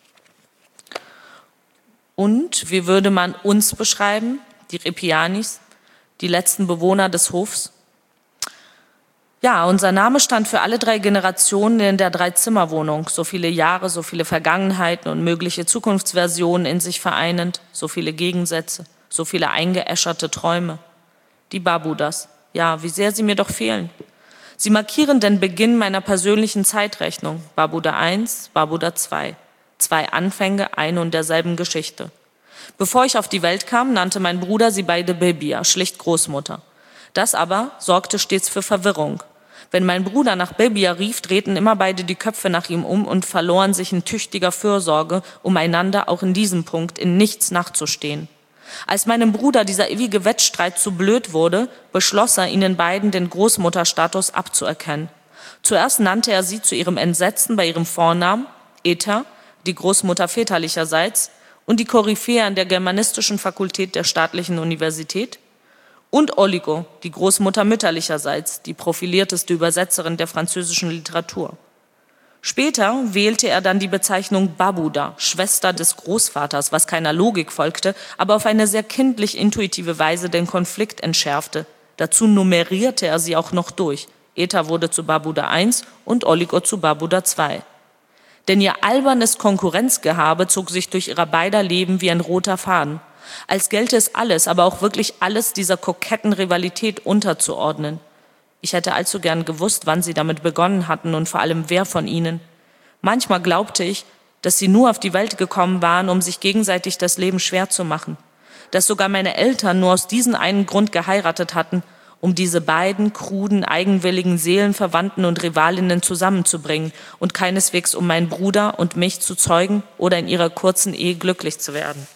Und wie würde man uns beschreiben, die Repianis, die letzten Bewohner des Hofs? Ja, unser Name stand für alle drei Generationen in der Dreizimmerwohnung, so viele Jahre, so viele Vergangenheiten und mögliche Zukunftsversionen in sich vereinend, so viele Gegensätze, so viele eingeäscherte Träume. Die Barbudas, ja, wie sehr sie mir doch fehlen. Sie markieren den Beginn meiner persönlichen Zeitrechnung, Barbuda eins, Barbuda zwei. Zwei Anfänge ein und derselben Geschichte. Bevor ich auf die Welt kam, nannte mein Bruder sie beide Bebia, schlicht Großmutter. Das aber sorgte stets für Verwirrung. Wenn mein Bruder nach Bebia rief, drehten immer beide die Köpfe nach ihm um und verloren sich in tüchtiger Fürsorge, um einander auch in diesem Punkt in nichts nachzustehen. Als meinem Bruder dieser ewige Wettstreit zu blöd wurde, beschloss er, ihnen beiden den Großmutterstatus abzuerkennen. Zuerst nannte er sie zu ihrem Entsetzen bei ihrem Vornamen, Eta, die Großmutter väterlicherseits, und die Koryphäe an der germanistischen Fakultät der Staatlichen Universität, und Oligo, die Großmutter mütterlicherseits, die profilierteste Übersetzerin der französischen Literatur. Später wählte er dann die Bezeichnung Babuda, Schwester des Großvaters, was keiner Logik folgte, aber auf eine sehr kindlich intuitive Weise den Konflikt entschärfte. Dazu nummerierte er sie auch noch durch. Eta wurde zu Babuda eins und Oligo zu Babuda zwei. Denn ihr albernes Konkurrenzgehabe zog sich durch ihrer beider Leben wie ein roter Faden. Als gelte es alles, aber auch wirklich alles dieser koketten Rivalität unterzuordnen. Ich hätte allzu gern gewusst, wann sie damit begonnen hatten und vor allem wer von ihnen. Manchmal glaubte ich, dass sie nur auf die Welt gekommen waren, um sich gegenseitig das Leben schwer zu machen. Dass sogar meine Eltern nur aus diesem einen Grund geheiratet hatten, um diese beiden kruden, eigenwilligen Seelenverwandten und Rivalinnen zusammenzubringen und keineswegs um meinen Bruder und mich zu zeugen oder in ihrer kurzen Ehe glücklich zu werden.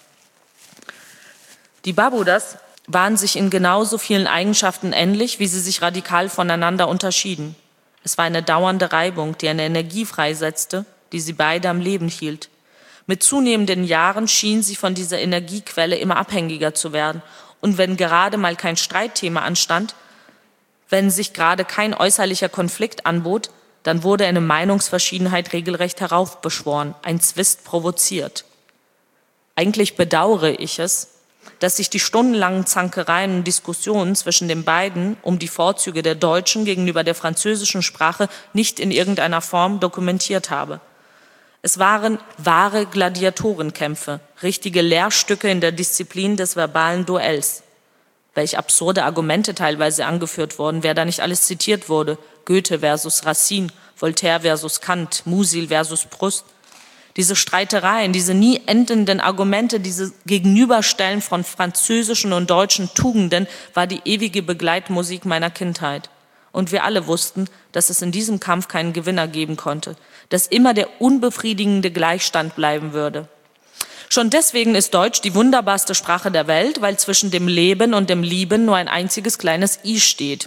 Die Babudas waren sich in genauso vielen Eigenschaften ähnlich, wie sie sich radikal voneinander unterschieden. Es war eine dauernde Reibung, die eine Energie freisetzte, die sie beide am Leben hielt. Mit zunehmenden Jahren schien sie von dieser Energiequelle immer abhängiger zu werden. Und wenn gerade mal kein Streitthema anstand, wenn sich gerade kein äußerlicher Konflikt anbot, dann wurde eine Meinungsverschiedenheit regelrecht heraufbeschworen, ein Zwist provoziert. Eigentlich bedauere ich es, dass sich die stundenlangen Zankereien und Diskussionen zwischen den beiden um die Vorzüge der deutschen gegenüber der französischen Sprache nicht in irgendeiner Form dokumentiert habe. Es waren wahre Gladiatorenkämpfe, richtige Lehrstücke in der Disziplin des verbalen Duells. Welch absurde Argumente teilweise angeführt wurden, wer da nicht alles zitiert wurde. Goethe versus Racine, Voltaire versus Kant, Musil versus Proust. Diese Streitereien, diese nie endenden Argumente, diese Gegenüberstellen von französischen und deutschen Tugenden war die ewige Begleitmusik meiner Kindheit. Und wir alle wussten, dass es in diesem Kampf keinen Gewinner geben konnte, dass immer der unbefriedigende Gleichstand bleiben würde. Schon deswegen ist Deutsch die wunderbarste Sprache der Welt, weil zwischen dem Leben und dem Lieben nur ein einziges kleines I steht,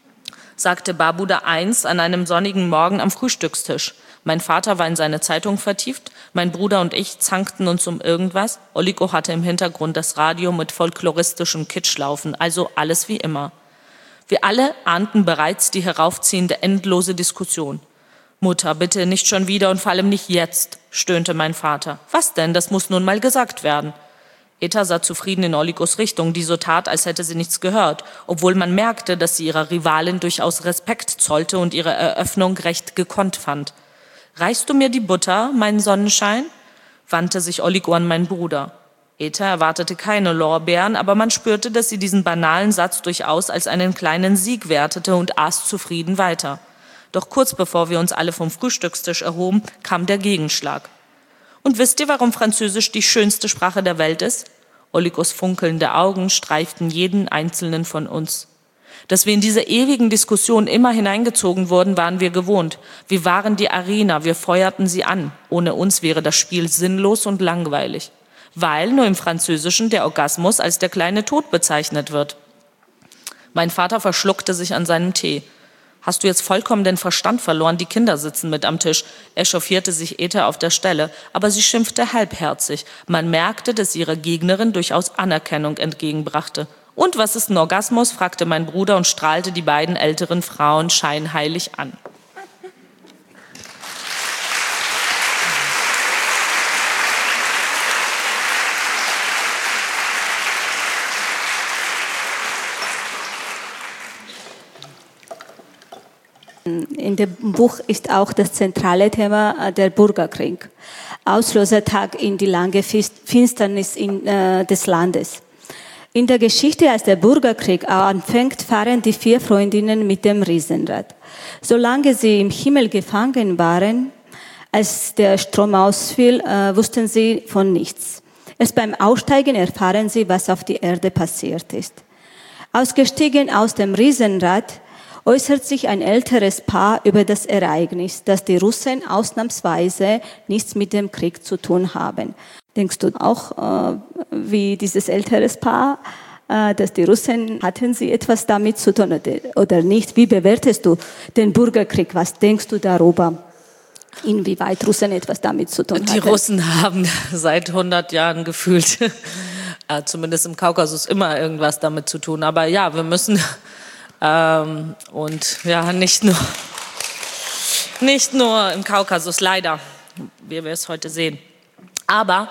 sagte Babuda eins an einem sonnigen Morgen am Frühstückstisch. Mein Vater war in seine Zeitung vertieft, mein Bruder und ich zankten uns um irgendwas. Oligo hatte im Hintergrund das Radio mit folkloristischem Kitsch laufen, also alles wie immer. Wir alle ahnten bereits die heraufziehende endlose Diskussion. Mutter, bitte nicht schon wieder und vor allem nicht jetzt, stöhnte mein Vater. Was denn, das muss nun mal gesagt werden. Eta sah zufrieden in Oligos Richtung, die so tat, als hätte sie nichts gehört, obwohl man merkte, dass sie ihrer Rivalin durchaus Respekt zollte und ihre Eröffnung recht gekonnt fand. Reichst du mir die Butter, mein Sonnenschein? Wandte sich Oligo an meinen Bruder. Eta erwartete keine Lorbeeren, aber man spürte, dass sie diesen banalen Satz durchaus als einen kleinen Sieg wertete und aß zufrieden weiter. Doch kurz bevor wir uns alle vom Frühstückstisch erhoben, kam der Gegenschlag. Und wisst ihr, warum Französisch die schönste Sprache der Welt ist? Oligos funkelnde Augen streiften jeden einzelnen von uns. Dass wir in diese ewigen Diskussionen immer hineingezogen wurden, waren wir gewohnt. Wir waren die Arena, wir feuerten sie an. Ohne uns wäre das Spiel sinnlos und langweilig. Weil nur im Französischen der Orgasmus als der kleine Tod bezeichnet wird. Mein Vater verschluckte sich an seinem Tee. Hast du jetzt vollkommen den Verstand verloren? Die Kinder sitzen mit am Tisch. Echauffierte sich Eta auf der Stelle, aber sie schimpfte halbherzig. Man merkte, dass sie ihrer Gegnerin durchaus Anerkennung entgegenbrachte. Und was ist ein Orgasmus? Fragte mein Bruder und strahlte die beiden älteren Frauen scheinheilig an. In dem Buch ist auch das zentrale Thema der Bürgerkrieg, Auslösertag in die lange Finsternis in, äh, des Landes. In der Geschichte, als der Bürgerkrieg anfängt, fahren die vier Freundinnen mit dem Riesenrad. Solange sie im Himmel gefangen waren, als der Strom ausfiel, äh, wussten sie von nichts. Erst beim Aussteigen erfahren sie, was auf der Erde passiert ist. Ausgestiegen aus dem Riesenrad äußert sich ein älteres Paar über das Ereignis, dass die Russen ausnahmsweise nichts mit dem Krieg zu tun haben. Denkst du auch, äh, wie dieses ältere Paar, äh, dass die Russen, hatten sie etwas damit zu tun oder, oder nicht? Wie bewertest du den Bürgerkrieg? Was denkst du darüber? Inwieweit Russen etwas damit zu tun hatten? Die Russen haben seit hundert Jahren gefühlt, äh, zumindest im Kaukasus, immer irgendwas damit zu tun. Aber ja, wir müssen ähm, und ja, nicht nur, nicht nur im Kaukasus, leider, wie wir es heute sehen. Aber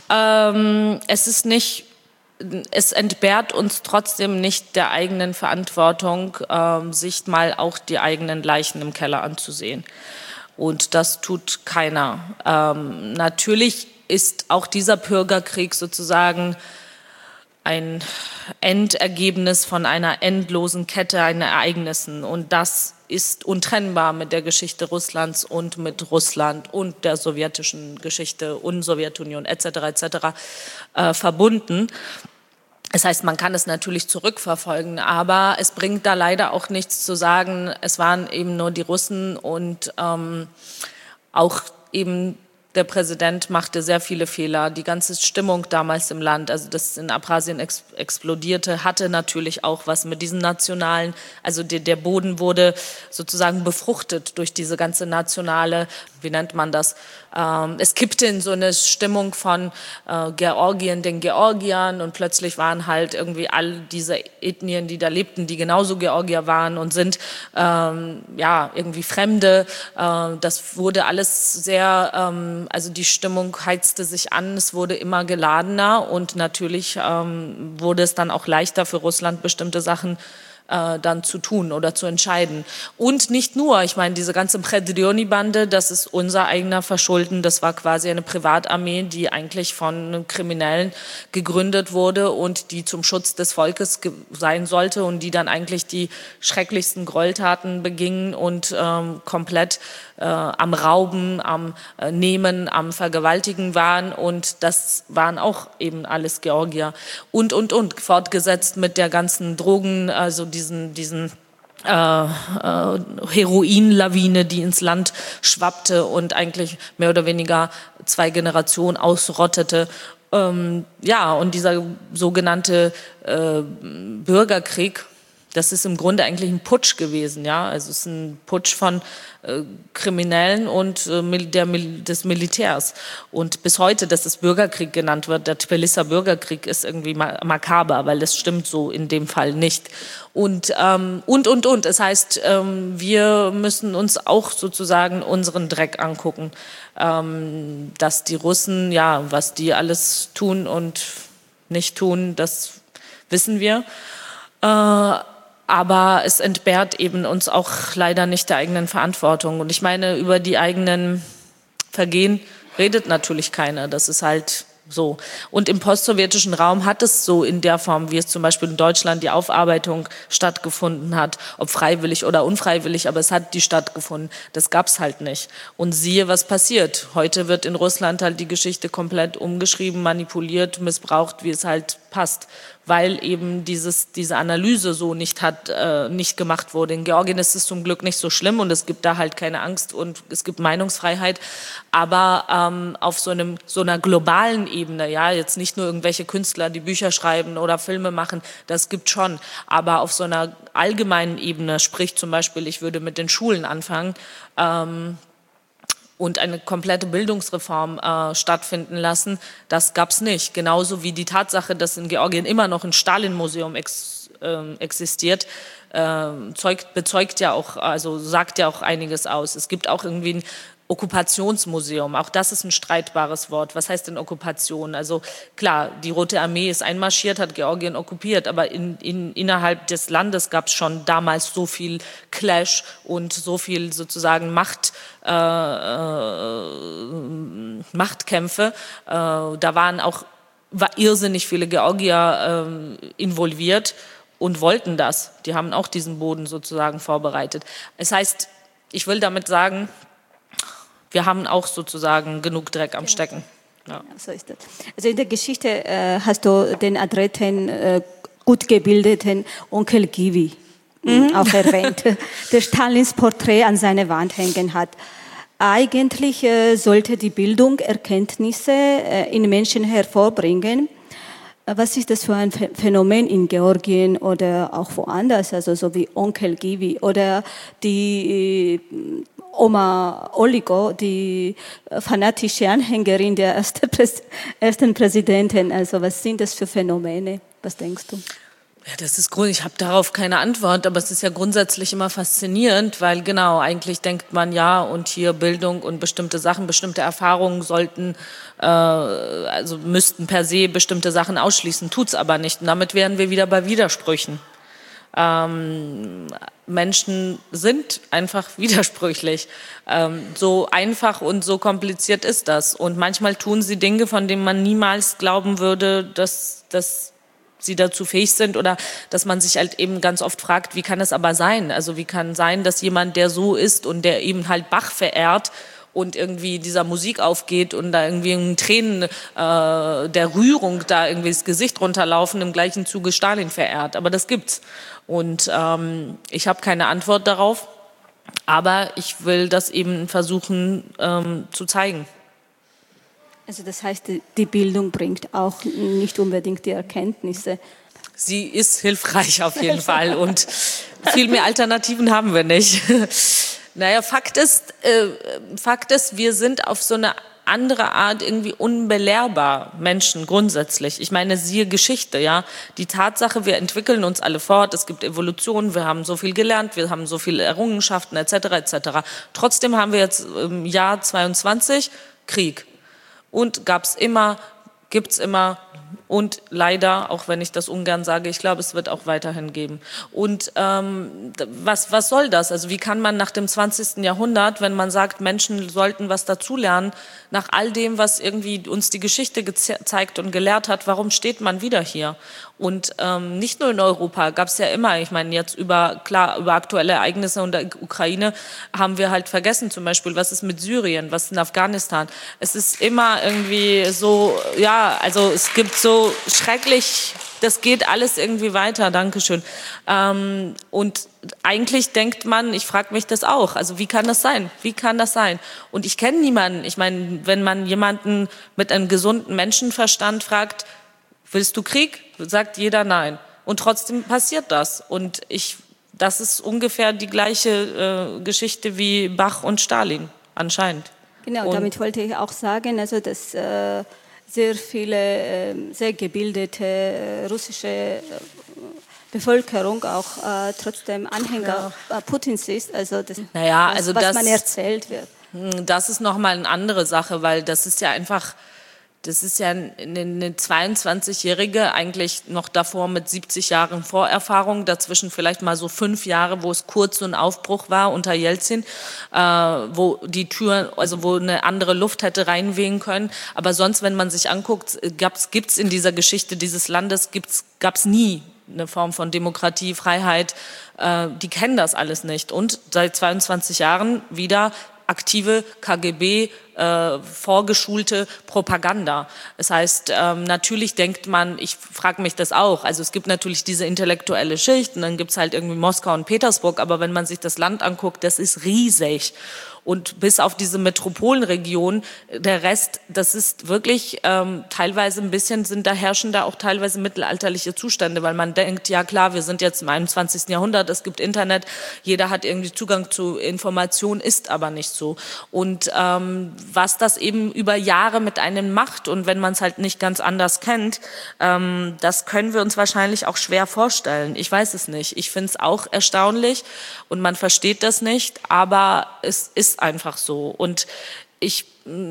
ähm, es ist nicht, es entbehrt uns trotzdem nicht der eigenen Verantwortung, ähm, sich mal auch die eigenen Leichen im Keller anzusehen. Und das tut keiner. Ähm, natürlich ist auch dieser Bürgerkrieg sozusagen ein Endergebnis von einer endlosen Kette an Ereignissen. Und das ist untrennbar mit der Geschichte Russlands und mit Russland und der sowjetischen Geschichte und Sowjetunion et cetera et cetera äh, verbunden. Das heißt, man kann es natürlich zurückverfolgen, aber es bringt da leider auch nichts zu sagen, es waren eben nur die Russen und ähm, auch eben der Präsident machte sehr viele Fehler. Die ganze Stimmung damals im Land, also das in Abchasien ex explodierte, hatte natürlich auch was mit diesen nationalen, also der, der Boden wurde sozusagen befruchtet durch diese ganze nationale, wie nennt man das? Ähm, es kippte in so eine Stimmung von äh, Georgien, den Georgiern und plötzlich waren halt irgendwie all diese Ethnien, die da lebten, die genauso Georgier waren und sind, ähm, ja, irgendwie Fremde. Äh, das wurde alles sehr, ähm, also die Stimmung heizte sich an, es wurde immer geladener und natürlich ähm, wurde es dann auch leichter für Russland, bestimmte Sachen äh, dann zu tun oder zu entscheiden. Und nicht nur, ich meine, diese ganze Predrioni-Bande, das ist unser eigener Verschulden, das war quasi eine Privatarmee, die eigentlich von Kriminellen gegründet wurde und die zum Schutz des Volkes sein sollte und die dann eigentlich die schrecklichsten Gräueltaten begingen und ähm, komplett äh, am Rauben, am äh, Nehmen, am Vergewaltigen waren und das waren auch eben alles Georgier und, und, und, fortgesetzt mit der ganzen Drogen, also diesen, diesen äh, äh, Heroinlawine, die ins Land schwappte und eigentlich mehr oder weniger zwei Generationen ausrottete. Ähm, ja, und dieser sogenannte äh, Bürgerkrieg, das ist im Grunde eigentlich ein Putsch gewesen, ja. Also es ist ein Putsch von äh, Kriminellen und äh, der, des Militärs. Und bis heute, dass es Bürgerkrieg genannt wird, der Tbiliser Bürgerkrieg ist irgendwie makaber, weil das stimmt so in dem Fall nicht. Und, ähm, und, und, und. Das heißt, ähm, wir müssen uns auch sozusagen unseren Dreck angucken. Ähm, dass die Russen, ja, was die alles tun und nicht tun, das wissen wir. Äh, Aber es entbehrt eben uns auch leider nicht der eigenen Verantwortung. Und ich meine, über die eigenen Vergehen redet natürlich keiner. Das ist halt so. Und im postsowjetischen Raum hat es so in der Form, wie es zum Beispiel in Deutschland die Aufarbeitung stattgefunden hat, ob freiwillig oder unfreiwillig, aber es hat die stattgefunden. Das gab es halt nicht. Und siehe, was passiert. Heute wird in Russland halt die Geschichte komplett umgeschrieben, manipuliert, missbraucht, wie es halt passt, weil eben dieses, diese Analyse so nicht hat, äh, nicht gemacht wurde. In Georgien ist es zum Glück nicht so schlimm und es gibt da halt keine Angst und es gibt Meinungsfreiheit. Aber ähm, auf so einem so einer globalen Ebene, ja, jetzt nicht nur irgendwelche Künstler, die Bücher schreiben oder Filme machen, das gibt schon. Aber auf so einer allgemeinen Ebene, sprich zum Beispiel, ich würde mit den Schulen anfangen, ähm, und eine komplette Bildungsreform äh, stattfinden lassen, das gab es nicht. Genauso wie die Tatsache, dass in Georgien immer noch ein Stalin-Museum ex, äh, existiert, äh, zeugt, bezeugt ja auch, also sagt ja auch einiges aus. Es gibt auch irgendwie ein Okkupationsmuseum, auch das ist ein streitbares Wort. Was heißt denn Okkupation? Also klar, die Rote Armee ist einmarschiert, hat Georgien okkupiert, aber in, in, innerhalb des Landes gab es schon damals so viel Clash und so viel sozusagen Macht, äh, äh, Machtkämpfe. Äh, da waren auch war irrsinnig viele Georgier äh, involviert und wollten das. Die haben auch diesen Boden sozusagen vorbereitet. Es heißt, ich will damit sagen, wir haben auch sozusagen genug Dreck am Stecken. Ja. Ja, so ist das. Also in der Geschichte äh, hast du den adretten, äh, gut gebildeten Onkel Givi mhm. auch erwähnt, der Stalins Porträt an seiner Wand hängen hat. Eigentlich äh, sollte die Bildung Erkenntnisse äh, in Menschen hervorbringen. Was ist das für ein Phänomen in Georgien oder auch woanders, also so wie Onkel Givi oder die Oma Oligo, die fanatische Anhängerin der ersten, Präs- ersten Präsidentin. Also was sind das für Phänomene? Was denkst du? Ja, das ist Grund. Ich habe darauf keine Antwort, aber es ist ja grundsätzlich immer faszinierend, weil genau, eigentlich denkt man ja, und hier Bildung und bestimmte Sachen, bestimmte Erfahrungen sollten, äh, also müssten per se bestimmte Sachen ausschließen, tut's aber nicht. Und damit wären wir wieder bei Widersprüchen. Ähm, Menschen sind einfach widersprüchlich. Ähm, so einfach und so kompliziert ist das. Und manchmal tun sie Dinge, von denen man niemals glauben würde, dass das sie dazu fähig sind oder dass man sich halt eben ganz oft fragt, wie kann es aber sein? Also wie kann sein, dass jemand, der so ist und der eben halt Bach verehrt und irgendwie dieser Musik aufgeht und da irgendwie in Tränen äh, der Rührung da irgendwie das Gesicht runterlaufen, im gleichen Zuge Stalin verehrt. Aber das gibt's. Und ähm, ich habe keine Antwort darauf, aber ich will das eben versuchen ähm, zu zeigen. Also das heißt, die Bildung bringt auch nicht unbedingt die Erkenntnisse. Sie ist hilfreich auf jeden Fall und viel mehr Alternativen haben wir nicht. Naja, Fakt ist, äh, Fakt ist, wir sind auf so eine andere Art irgendwie unbelehrbar Menschen grundsätzlich. Ich meine, siehe Geschichte, ja. Die Tatsache, wir entwickeln uns alle fort, es gibt Evolution, wir haben so viel gelernt, wir haben so viele Errungenschaften et cetera et cetera. Trotzdem haben wir jetzt im Jahr zweiundzwanzig Krieg. Und gab's immer, gibt's immer und leider, auch wenn ich das ungern sage, ich glaube, es wird auch weiterhin geben. Und ähm, was, was soll das? Also wie kann man nach dem zwanzigsten Jahrhundert, wenn man sagt, Menschen sollten was dazulernen, nach all dem, was irgendwie uns die Geschichte gezeigt und gelehrt hat, warum steht man wieder hier? Und ähm, nicht nur in Europa, gab es ja immer, ich meine jetzt über, klar, über aktuelle Ereignisse in der Ukraine haben wir halt vergessen, zum Beispiel, was ist mit Syrien, was ist in Afghanistan? Es ist immer irgendwie so, ja, also es gibt so schrecklich, das geht alles irgendwie weiter, Dankeschön. Ähm, und eigentlich denkt man, ich frage mich das auch, also wie kann das sein? Wie kann das sein? Und ich kenne niemanden, ich meine, wenn man jemanden mit einem gesunden Menschenverstand fragt, willst du Krieg? Sagt jeder nein. Und trotzdem passiert das. Und ich, das ist ungefähr die gleiche äh, Geschichte wie Bach und Stalin, anscheinend. Genau, und damit wollte ich auch sagen, also dass äh, sehr viele, äh, sehr gebildete äh, russische äh, Bevölkerung auch äh, trotzdem Anhänger ja. äh, Putins ist. Also das, naja, was, also was das, man erzählt wird. Das ist nochmal eine andere Sache, weil das ist ja einfach... Das ist ja eine zweiundzwanzigjährige, eigentlich noch davor mit siebzig Jahren Vorerfahrung, dazwischen vielleicht mal so fünf Jahre, wo es kurz so ein Aufbruch war unter Jelzin, äh, wo die Tür, also wo eine andere Luft hätte reinwehen können. Aber sonst, wenn man sich anguckt, gibt es in dieser Geschichte dieses Landes, gab es nie eine Form von Demokratie, Freiheit. Äh, die kennen das alles nicht. Und seit zweiundzwanzig Jahren wieder aktive K G B, äh, vorgeschulte Propaganda. Das heißt, ähm, natürlich denkt man, ich frage mich das auch, also es gibt natürlich diese intellektuelle Schicht und dann gibt's halt irgendwie Moskau und Petersburg, aber wenn man sich das Land anguckt, das ist riesig. Und bis auf diese Metropolenregion, der Rest, das ist wirklich ähm, teilweise ein bisschen, sind da herrschen da auch teilweise mittelalterliche Zustände, weil man denkt, ja klar, wir sind jetzt im einundzwanzigsten Jahrhundert, es gibt Internet, jeder hat irgendwie Zugang zu Informationen, ist aber nicht so. Und ähm, was das eben über Jahre mit einem macht und wenn man es halt nicht ganz anders kennt, ähm, das können wir uns wahrscheinlich auch schwer vorstellen. Ich weiß es nicht. Ich finde es auch erstaunlich und man versteht das nicht, aber es ist einfach so. Und ich,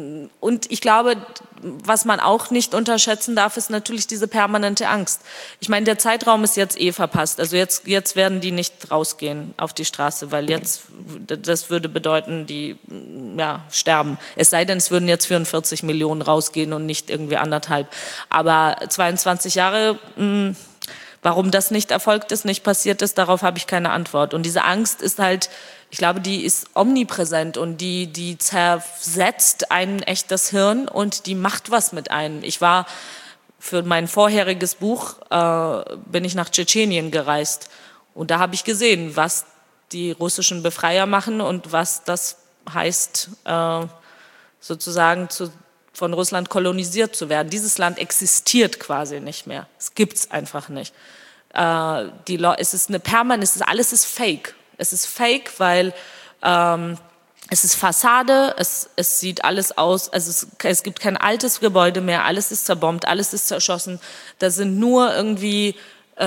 und ich glaube, was man auch nicht unterschätzen darf, ist natürlich diese permanente Angst. Ich meine, der Zeitraum ist jetzt eh verpasst. Also jetzt, jetzt werden die nicht rausgehen auf die Straße, weil jetzt, das würde bedeuten, die ja, sterben. Es sei denn, es würden jetzt vierundvierzig Millionen rausgehen und nicht irgendwie anderthalb. Aber zweiundzwanzig Jahre, mh, warum das nicht erfolgt ist, nicht passiert ist, darauf habe ich keine Antwort. Und diese Angst ist halt, ich glaube, die ist omnipräsent und die, die zersetzt einem echt das Hirn und die macht was mit einem. Ich war für mein vorheriges Buch, äh, bin ich nach Tschetschenien gereist Und da habe ich gesehen, was die russischen Befreier machen und was das heißt, äh, sozusagen zu, von Russland kolonisiert zu werden. Dieses Land existiert quasi nicht mehr. Es gibt's einfach nicht. Äh, die Le- es ist eine permanente, es ist, alles ist fake. Es ist fake, weil ähm, es ist Fassade, es, es sieht alles aus, also es, es gibt kein altes Gebäude mehr, alles ist zerbombt, alles ist zerschossen. Da sind nur irgendwie, äh,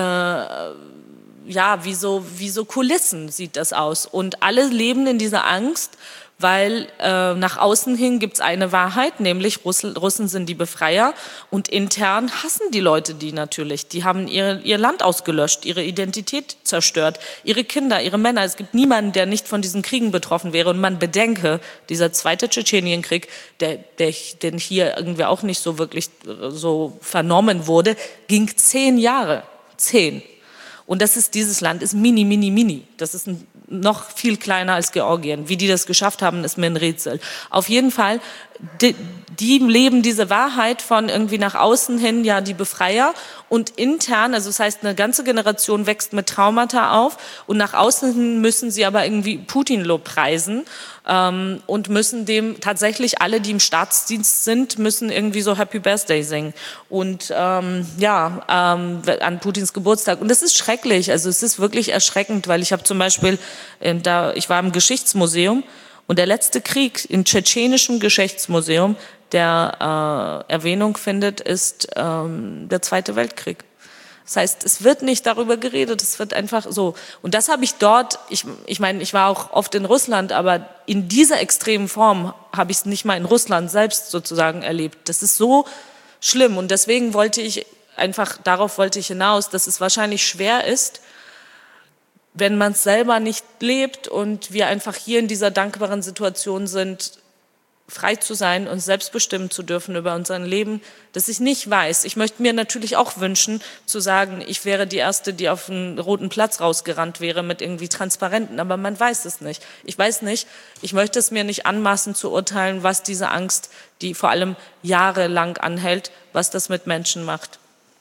ja, wie so, wie so Kulissen sieht das aus. Und alle leben in dieser Angst, weil äh, nach außen hin gibt's eine Wahrheit, nämlich Russen, Russen sind die Befreier und intern hassen die Leute die natürlich. Die haben ihre, ihr Land ausgelöscht, ihre Identität zerstört, ihre Kinder, ihre Männer. Es gibt niemanden, der nicht von diesen Kriegen betroffen wäre. Und man bedenke, dieser zweite Tschetschenienkrieg, der, der, den hier irgendwie auch nicht so wirklich so vernommen wurde, ging zehn Jahre. Zehn. Und das ist, dieses Land ist mini, mini, mini. Das ist ein, noch viel kleiner als Georgien. Wie die das geschafft haben, ist mir ein Rätsel. Auf jeden Fall, die, die leben diese Wahrheit von irgendwie nach außen hin, ja, die Befreier. Und intern, also das heißt, eine ganze Generation wächst mit Traumata auf. Und nach außen hin müssen sie aber irgendwie Putin lobpreisen. Ähm, und müssen dem tatsächlich alle, die im Staatsdienst sind, müssen irgendwie so Happy Birthday singen. Und ähm, ja, ähm, an Putins Geburtstag. Und das ist schrecklich. Also es ist wirklich erschreckend, weil ich habe zum Beispiel, äh, da, ich war im Geschichtsmuseum und der letzte Krieg im tschetschenischen Geschichtsmuseum, der äh, Erwähnung findet, ist ähm, der Zweite Weltkrieg. Das heißt, es wird nicht darüber geredet, es wird einfach so. Und das habe ich dort, ich, ich meine, ich war auch oft in Russland, aber in dieser extremen Form habe ich es nicht mal in Russland selbst sozusagen erlebt. Das ist so schlimm und deswegen wollte ich einfach, darauf wollte ich hinaus, dass es wahrscheinlich schwer ist, wenn man es selber nicht lebt und wir einfach hier in dieser dankbaren Situation sind, frei zu sein und selbst bestimmen zu dürfen über unser Leben, dass ich nicht weiß. Ich möchte mir natürlich auch wünschen, zu sagen, ich wäre die Erste, die auf den Roten Platz rausgerannt wäre mit irgendwie Transparenten, aber man weiß es nicht. Ich weiß nicht, ich möchte es mir nicht anmaßen zu urteilen, was diese Angst, die vor allem jahrelang anhält, was das mit Menschen macht.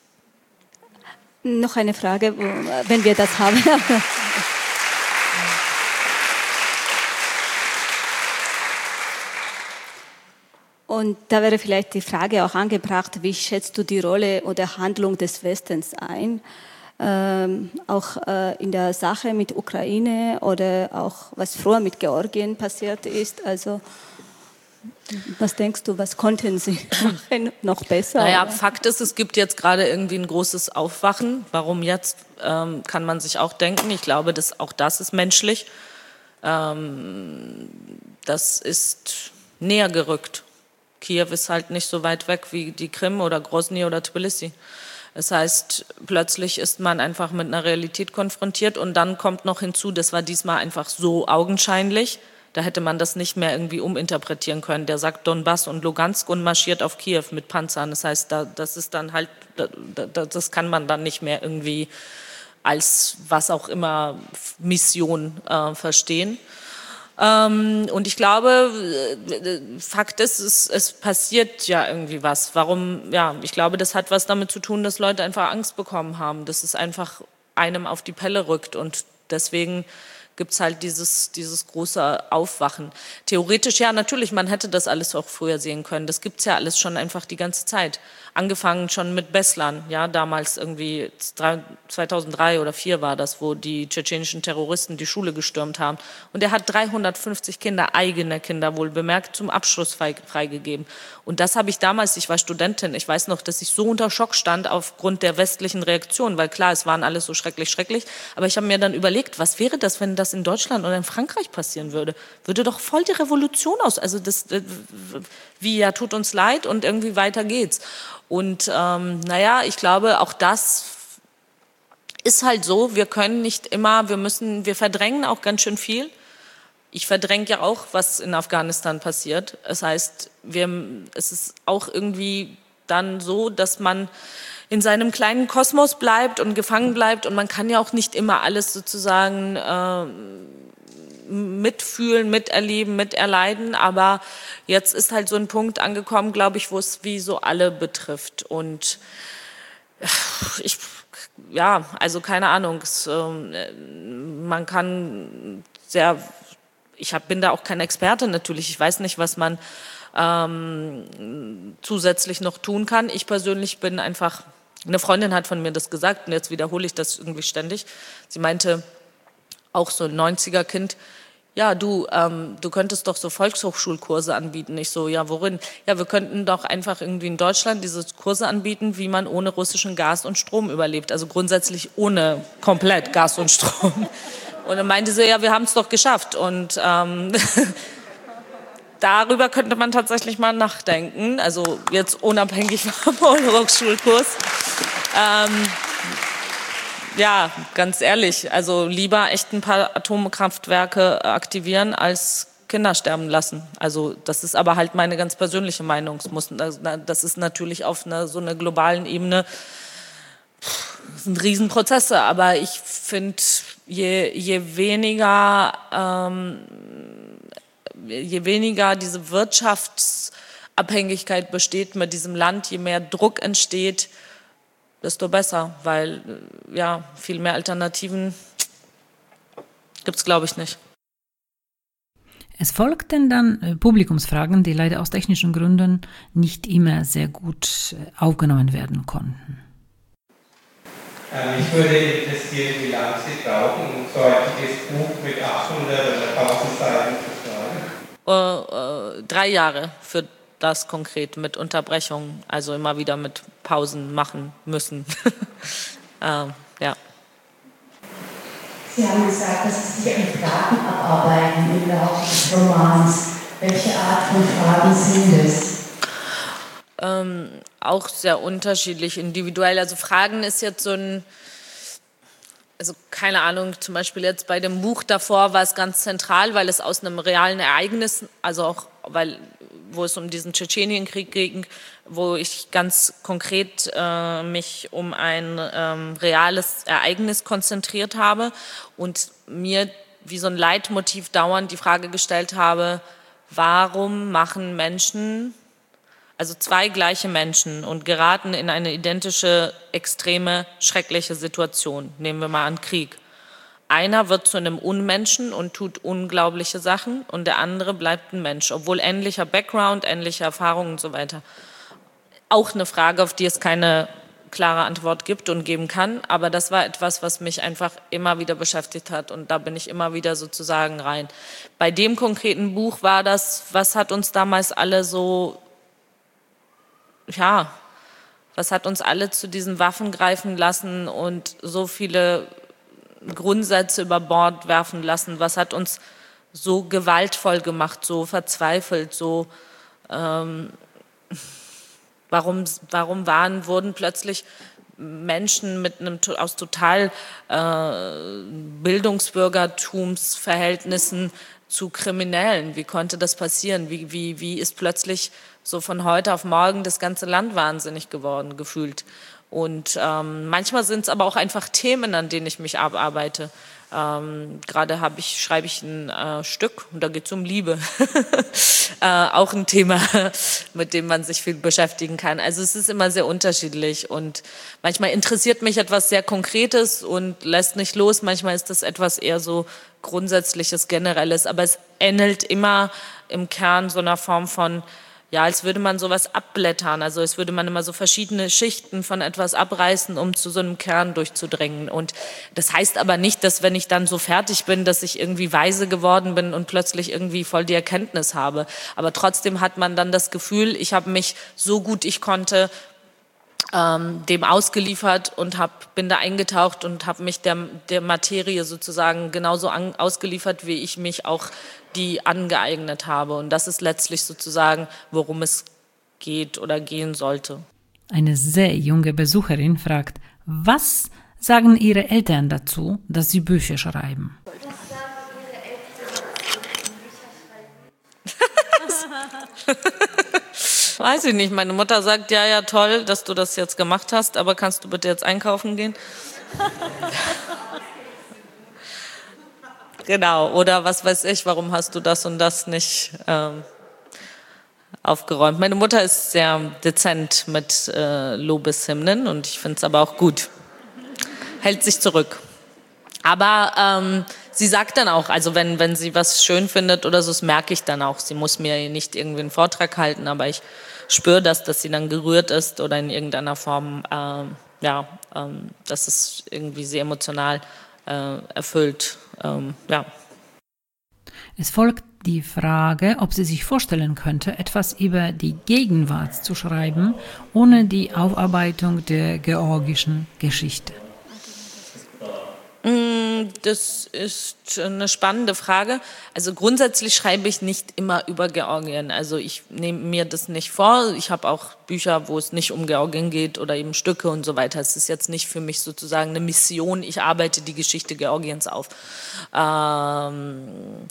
Noch eine Frage, wenn wir das haben. Und da wäre vielleicht die Frage auch angebracht, wie schätzt du die Rolle oder Handlung des Westens ein? Ähm, auch äh, in der Sache mit Ukraine oder auch was früher mit Georgien passiert ist. Also was denkst du, was konnten sie machen noch besser? Naja, oder? Fakt ist, es gibt jetzt gerade irgendwie ein großes Aufwachen. Warum jetzt, ähm, kann man sich auch denken. Ich glaube, dass auch das ist menschlich. Ähm, das ist näher gerückt. Kiew ist halt nicht so weit weg wie die Krim oder Grozny oder Tbilisi. Das heißt, plötzlich ist man einfach mit einer Realität konfrontiert und dann kommt noch hinzu, das war diesmal einfach so augenscheinlich, da hätte man das nicht mehr irgendwie uminterpretieren können. Der sagt Donbass und Lugansk und marschiert auf Kiew mit Panzern. Das heißt, da, das ist dann halt, da, das kann man dann nicht mehr irgendwie als was auch immer Mission äh, verstehen. Ähm, und ich glaube, Fakt ist, es, es passiert ja irgendwie was. Warum? Ja, ich glaube, das hat was damit zu tun, dass Leute einfach Angst bekommen haben, dass es einfach einem auf die Pelle rückt und deswegen gibt's halt dieses, dieses große Aufwachen. Theoretisch, ja, natürlich, man hätte das alles auch früher sehen können. Das gibt's ja alles schon einfach die ganze Zeit. Angefangen schon mit Beslan, ja, damals irgendwie zweitausenddrei oder vier war das, wo die tschetschenischen Terroristen die Schule gestürmt haben. Und er hat dreihundertfünfzig Kinder, eigene Kinder wohl bemerkt, zum Abschluss freigegeben. Und das habe ich damals, ich war Studentin, ich weiß noch, dass ich so unter Schock stand aufgrund der westlichen Reaktion, weil klar, es waren alles so schrecklich, schrecklich. Aber ich habe mir dann überlegt, was wäre das, wenn das in Deutschland oder in Frankreich passieren würde? Würde doch voll die Revolution aus. Also das, wie, ja, tut uns leid und irgendwie weiter geht's. Und ähm, naja, ich glaube, auch das ist halt so, wir können nicht immer, wir müssen, wir verdrängen auch ganz schön viel. Ich verdränge ja auch, was in Afghanistan passiert. Das heißt, wir, es ist auch irgendwie dann so, dass man in seinem kleinen Kosmos bleibt und gefangen bleibt und man kann ja auch nicht immer alles sozusagen äh, mitfühlen, miterleben, miterleiden, aber jetzt ist halt so ein Punkt angekommen, glaube ich, wo es wie so alle betrifft und ich, ja, also keine Ahnung, es, ähm, man kann sehr, ich hab, bin da auch kein Experte natürlich, ich weiß nicht, was man ähm, zusätzlich noch tun kann. Ich persönlich bin einfach, eine Freundin hat von mir das gesagt und jetzt wiederhole ich das irgendwie ständig. Sie meinte, auch so ein neunziger-Kind, ja, du, ähm, du könntest doch so Volkshochschulkurse anbieten. Ich so, ja, worin? Ja, wir könnten doch einfach irgendwie in Deutschland diese Kurse anbieten, wie man ohne russischen Gas und Strom überlebt. Also grundsätzlich ohne komplett Gas und Strom. Und dann meinte sie, ja, wir haben es doch geschafft. Und ähm, darüber könnte man tatsächlich mal nachdenken. Also jetzt unabhängig vom Volkshochschulkurs. Ähm, Ja, ganz ehrlich, also lieber echt ein paar Atomkraftwerke aktivieren, als Kinder sterben lassen. Also das ist aber halt meine ganz persönliche Meinung. Es muss, das ist natürlich auf einer, so einer globalen Ebene, das sind Riesenprozesse, aber ich finde, je, je weniger, ähm, je weniger diese Wirtschaftsabhängigkeit besteht mit diesem Land, je mehr Druck entsteht, desto besser, weil ja, viel mehr Alternativen gibt es, glaube ich, nicht. Es folgten dann äh, Publikumsfragen, die leider aus technischen Gründen nicht immer sehr gut äh, aufgenommen werden konnten. Ähm, mich würde interessieren, wie lange Sie brauchen, um so ein Buch mit achthundert oder tausend Seiten zu schreiben? Äh, äh, drei Jahre für das konkret mit Unterbrechungen, also immer wieder mit Pausen machen müssen. ähm, ja. Sie haben gesagt, dass Sie sich an Fragen abarbeiten im Laufe des Romans. Welche Art von Fragen sind es? Ähm, auch sehr unterschiedlich, individuell. Also Fragen ist jetzt so ein, also keine Ahnung, zum Beispiel jetzt bei dem Buch davor war es ganz zentral, weil es aus einem realen Ereignis, also auch weil wo es um diesen Tschetschenienkrieg ging, wo ich ganz konkret äh, mich um ein ähm, reales Ereignis konzentriert habe und mir wie so ein Leitmotiv dauernd die Frage gestellt habe, warum machen Menschen, also zwei gleiche Menschen und geraten in eine identische, extreme, schreckliche Situation. Nehmen wir mal an Krieg. Einer wird zu einem Unmenschen und tut unglaubliche Sachen und der andere bleibt ein Mensch, obwohl ähnlicher Background, ähnliche Erfahrungen und so weiter. Auch eine Frage, auf die es keine klare Antwort gibt und geben kann, aber das war etwas, was mich einfach immer wieder beschäftigt hat und da bin ich immer wieder sozusagen rein. Bei dem konkreten Buch war das, was hat uns damals alle so, ja, was hat uns alle zu diesen Waffen greifen lassen und so viele Grundsätze über Bord werfen lassen, was hat uns so gewaltvoll gemacht, so verzweifelt, so ähm, warum, warum waren, wurden plötzlich Menschen mit einem aus total äh, Bildungsbürgertumsverhältnissen zu Kriminellen, wie konnte das passieren, wie, wie, wie ist plötzlich so von heute auf morgen das ganze Land wahnsinnig geworden, gefühlt. Und ähm, manchmal sind es aber auch einfach Themen, an denen ich mich abarbeite. Ähm, Gerade habe ich, schreibe ich ein äh, Stück und da geht es um Liebe. äh, auch ein Thema, mit dem man sich viel beschäftigen kann. Also es ist immer sehr unterschiedlich und manchmal interessiert mich etwas sehr Konkretes und lässt nicht los. Manchmal ist das etwas eher so Grundsätzliches, Generelles. Aber es ähnelt immer im Kern so einer Form von, ja, als würde man sowas abblättern, also als würde man immer so verschiedene Schichten von etwas abreißen, um zu so einem Kern durchzudringen. Und das heißt aber nicht, dass wenn ich dann so fertig bin, dass ich irgendwie weise geworden bin und plötzlich irgendwie voll die Erkenntnis habe. Aber trotzdem hat man dann das Gefühl, ich habe mich so gut ich konnte ähm, dem ausgeliefert und hab, bin da eingetaucht und habe mich der, der Materie sozusagen genauso an, ausgeliefert, wie ich mich auch die angeeignet habe. Und das ist letztlich sozusagen, worum es geht oder gehen sollte. Eine sehr junge Besucherin fragt, was sagen Ihre Eltern dazu, dass Sie Bücher schreiben? Was sagen Ihre Eltern, dass Sie Bücher schreiben? Weiß ich nicht. Meine Mutter sagt, ja, ja, toll, dass du das jetzt gemacht hast, aber kannst du bitte jetzt einkaufen gehen? Genau, oder was weiß ich, warum hast du das und das nicht ähm, aufgeräumt. Meine Mutter ist sehr dezent mit äh, Lobeshymnen und ich finde es aber auch gut. hält sich zurück. Aber ähm, sie sagt dann auch, also wenn, wenn sie was schön findet oder so, das merke ich dann auch. Sie muss mir nicht irgendwie einen Vortrag halten, aber ich spüre das, dass sie dann gerührt ist oder in irgendeiner Form, ähm, ja, ähm, dass es irgendwie sehr emotional äh, erfüllt. Ähm, ja. Es folgt die Frage, ob sie sich vorstellen könnte, etwas über die Gegenwart zu schreiben, ohne die Aufarbeitung der georgischen Geschichte. Das ist eine spannende Frage. Also grundsätzlich schreibe ich nicht immer über Georgien. Also ich nehme mir das nicht vor. Ich habe auch Bücher, wo es nicht um Georgien geht oder eben Stücke und so weiter. Es ist jetzt nicht für mich sozusagen eine Mission. Ich arbeite die Geschichte Georgiens auf. Ähm,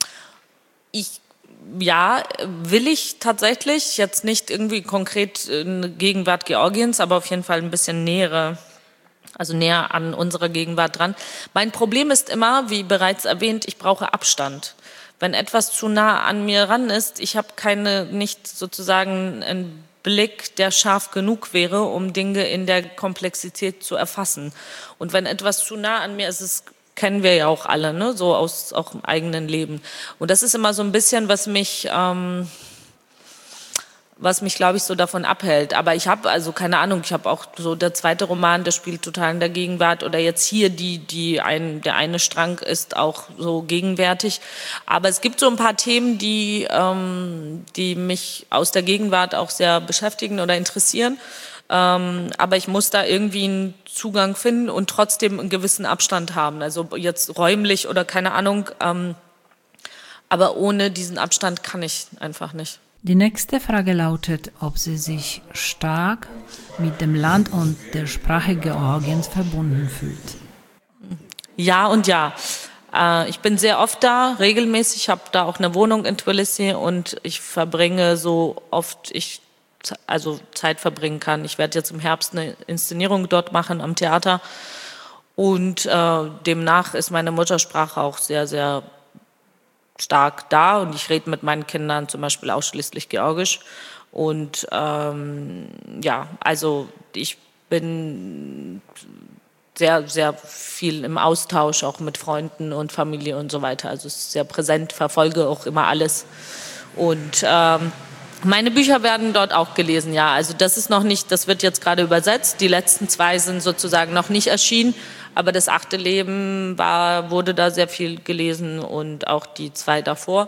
ich Ja, will ich tatsächlich. Jetzt nicht irgendwie konkret eine Gegenwart Georgiens, aber auf jeden Fall ein bisschen nähere. Also näher an unserer Gegenwart dran. Mein Problem ist immer, wie bereits erwähnt, ich brauche Abstand. Wenn etwas zu nah an mir ran ist, ich habe keine, nicht sozusagen einen Blick, der scharf genug wäre, um Dinge in der Komplexität zu erfassen. Und wenn etwas zu nah an mir ist, ist kennen wir ja auch alle, ne? So aus auch im eigenen Leben. Und das ist immer so ein bisschen, was mich... Ähm, was mich, glaube ich, so davon abhält. Aber ich habe, also keine Ahnung, ich habe auch so der zweite Roman, der spielt total in der Gegenwart oder jetzt hier die, die ein, der eine Strang ist auch so gegenwärtig. Aber es gibt so ein paar Themen, die, ähm, die mich aus der Gegenwart auch sehr beschäftigen oder interessieren. Ähm, aber ich muss da irgendwie einen Zugang finden und trotzdem einen gewissen Abstand haben. Also jetzt räumlich oder keine Ahnung. Ähm, aber ohne diesen Abstand kann ich einfach nicht. Die nächste Frage lautet, ob sie sich stark mit dem Land und der Sprache Georgiens verbunden fühlt. Ja und ja. Äh, ich bin sehr oft da, regelmäßig. Ich habe da auch eine Wohnung in Tbilisi und ich verbringe so oft ich also Zeit verbringen kann. Ich werde jetzt im Herbst eine Inszenierung dort machen am Theater und äh, demnach ist meine Muttersprache auch sehr, sehr stark da und ich rede mit meinen Kindern zum Beispiel ausschließlich Georgisch und ähm, ja, also ich bin sehr, sehr viel im Austausch auch mit Freunden und Familie und so weiter, also es ist sehr präsent, verfolge auch immer alles und ähm, meine Bücher werden dort auch gelesen, ja, also das ist noch nicht, das wird jetzt gerade übersetzt, die letzten zwei sind sozusagen noch nicht erschienen, aber das achte Leben war, wurde da sehr viel gelesen und auch die zwei davor.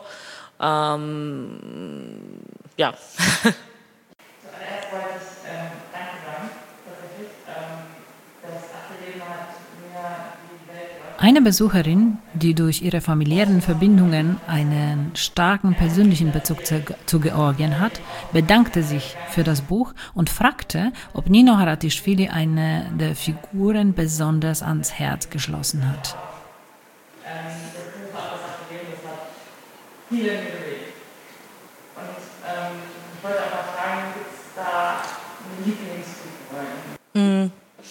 Ähm, ja. Zuallererst wollte ich ähm, Danke sagen. Tatsächlich, ähm, das achte Leben hat mir die Welt... Eine Besucherin, die durch ihre familiären Verbindungen einen starken persönlichen Bezug zu, zu Georgien hat, bedankte sich für das Buch und fragte, ob Nino Haratischvili eine der Figuren besonders ans Herz geschlossen hat. Ähm, das Buch hat das achte Leben, das hat viele mir bewegt. Und ähm, ich wollte aber fragen, gibt es da eine Lieblingsfigur? Mm.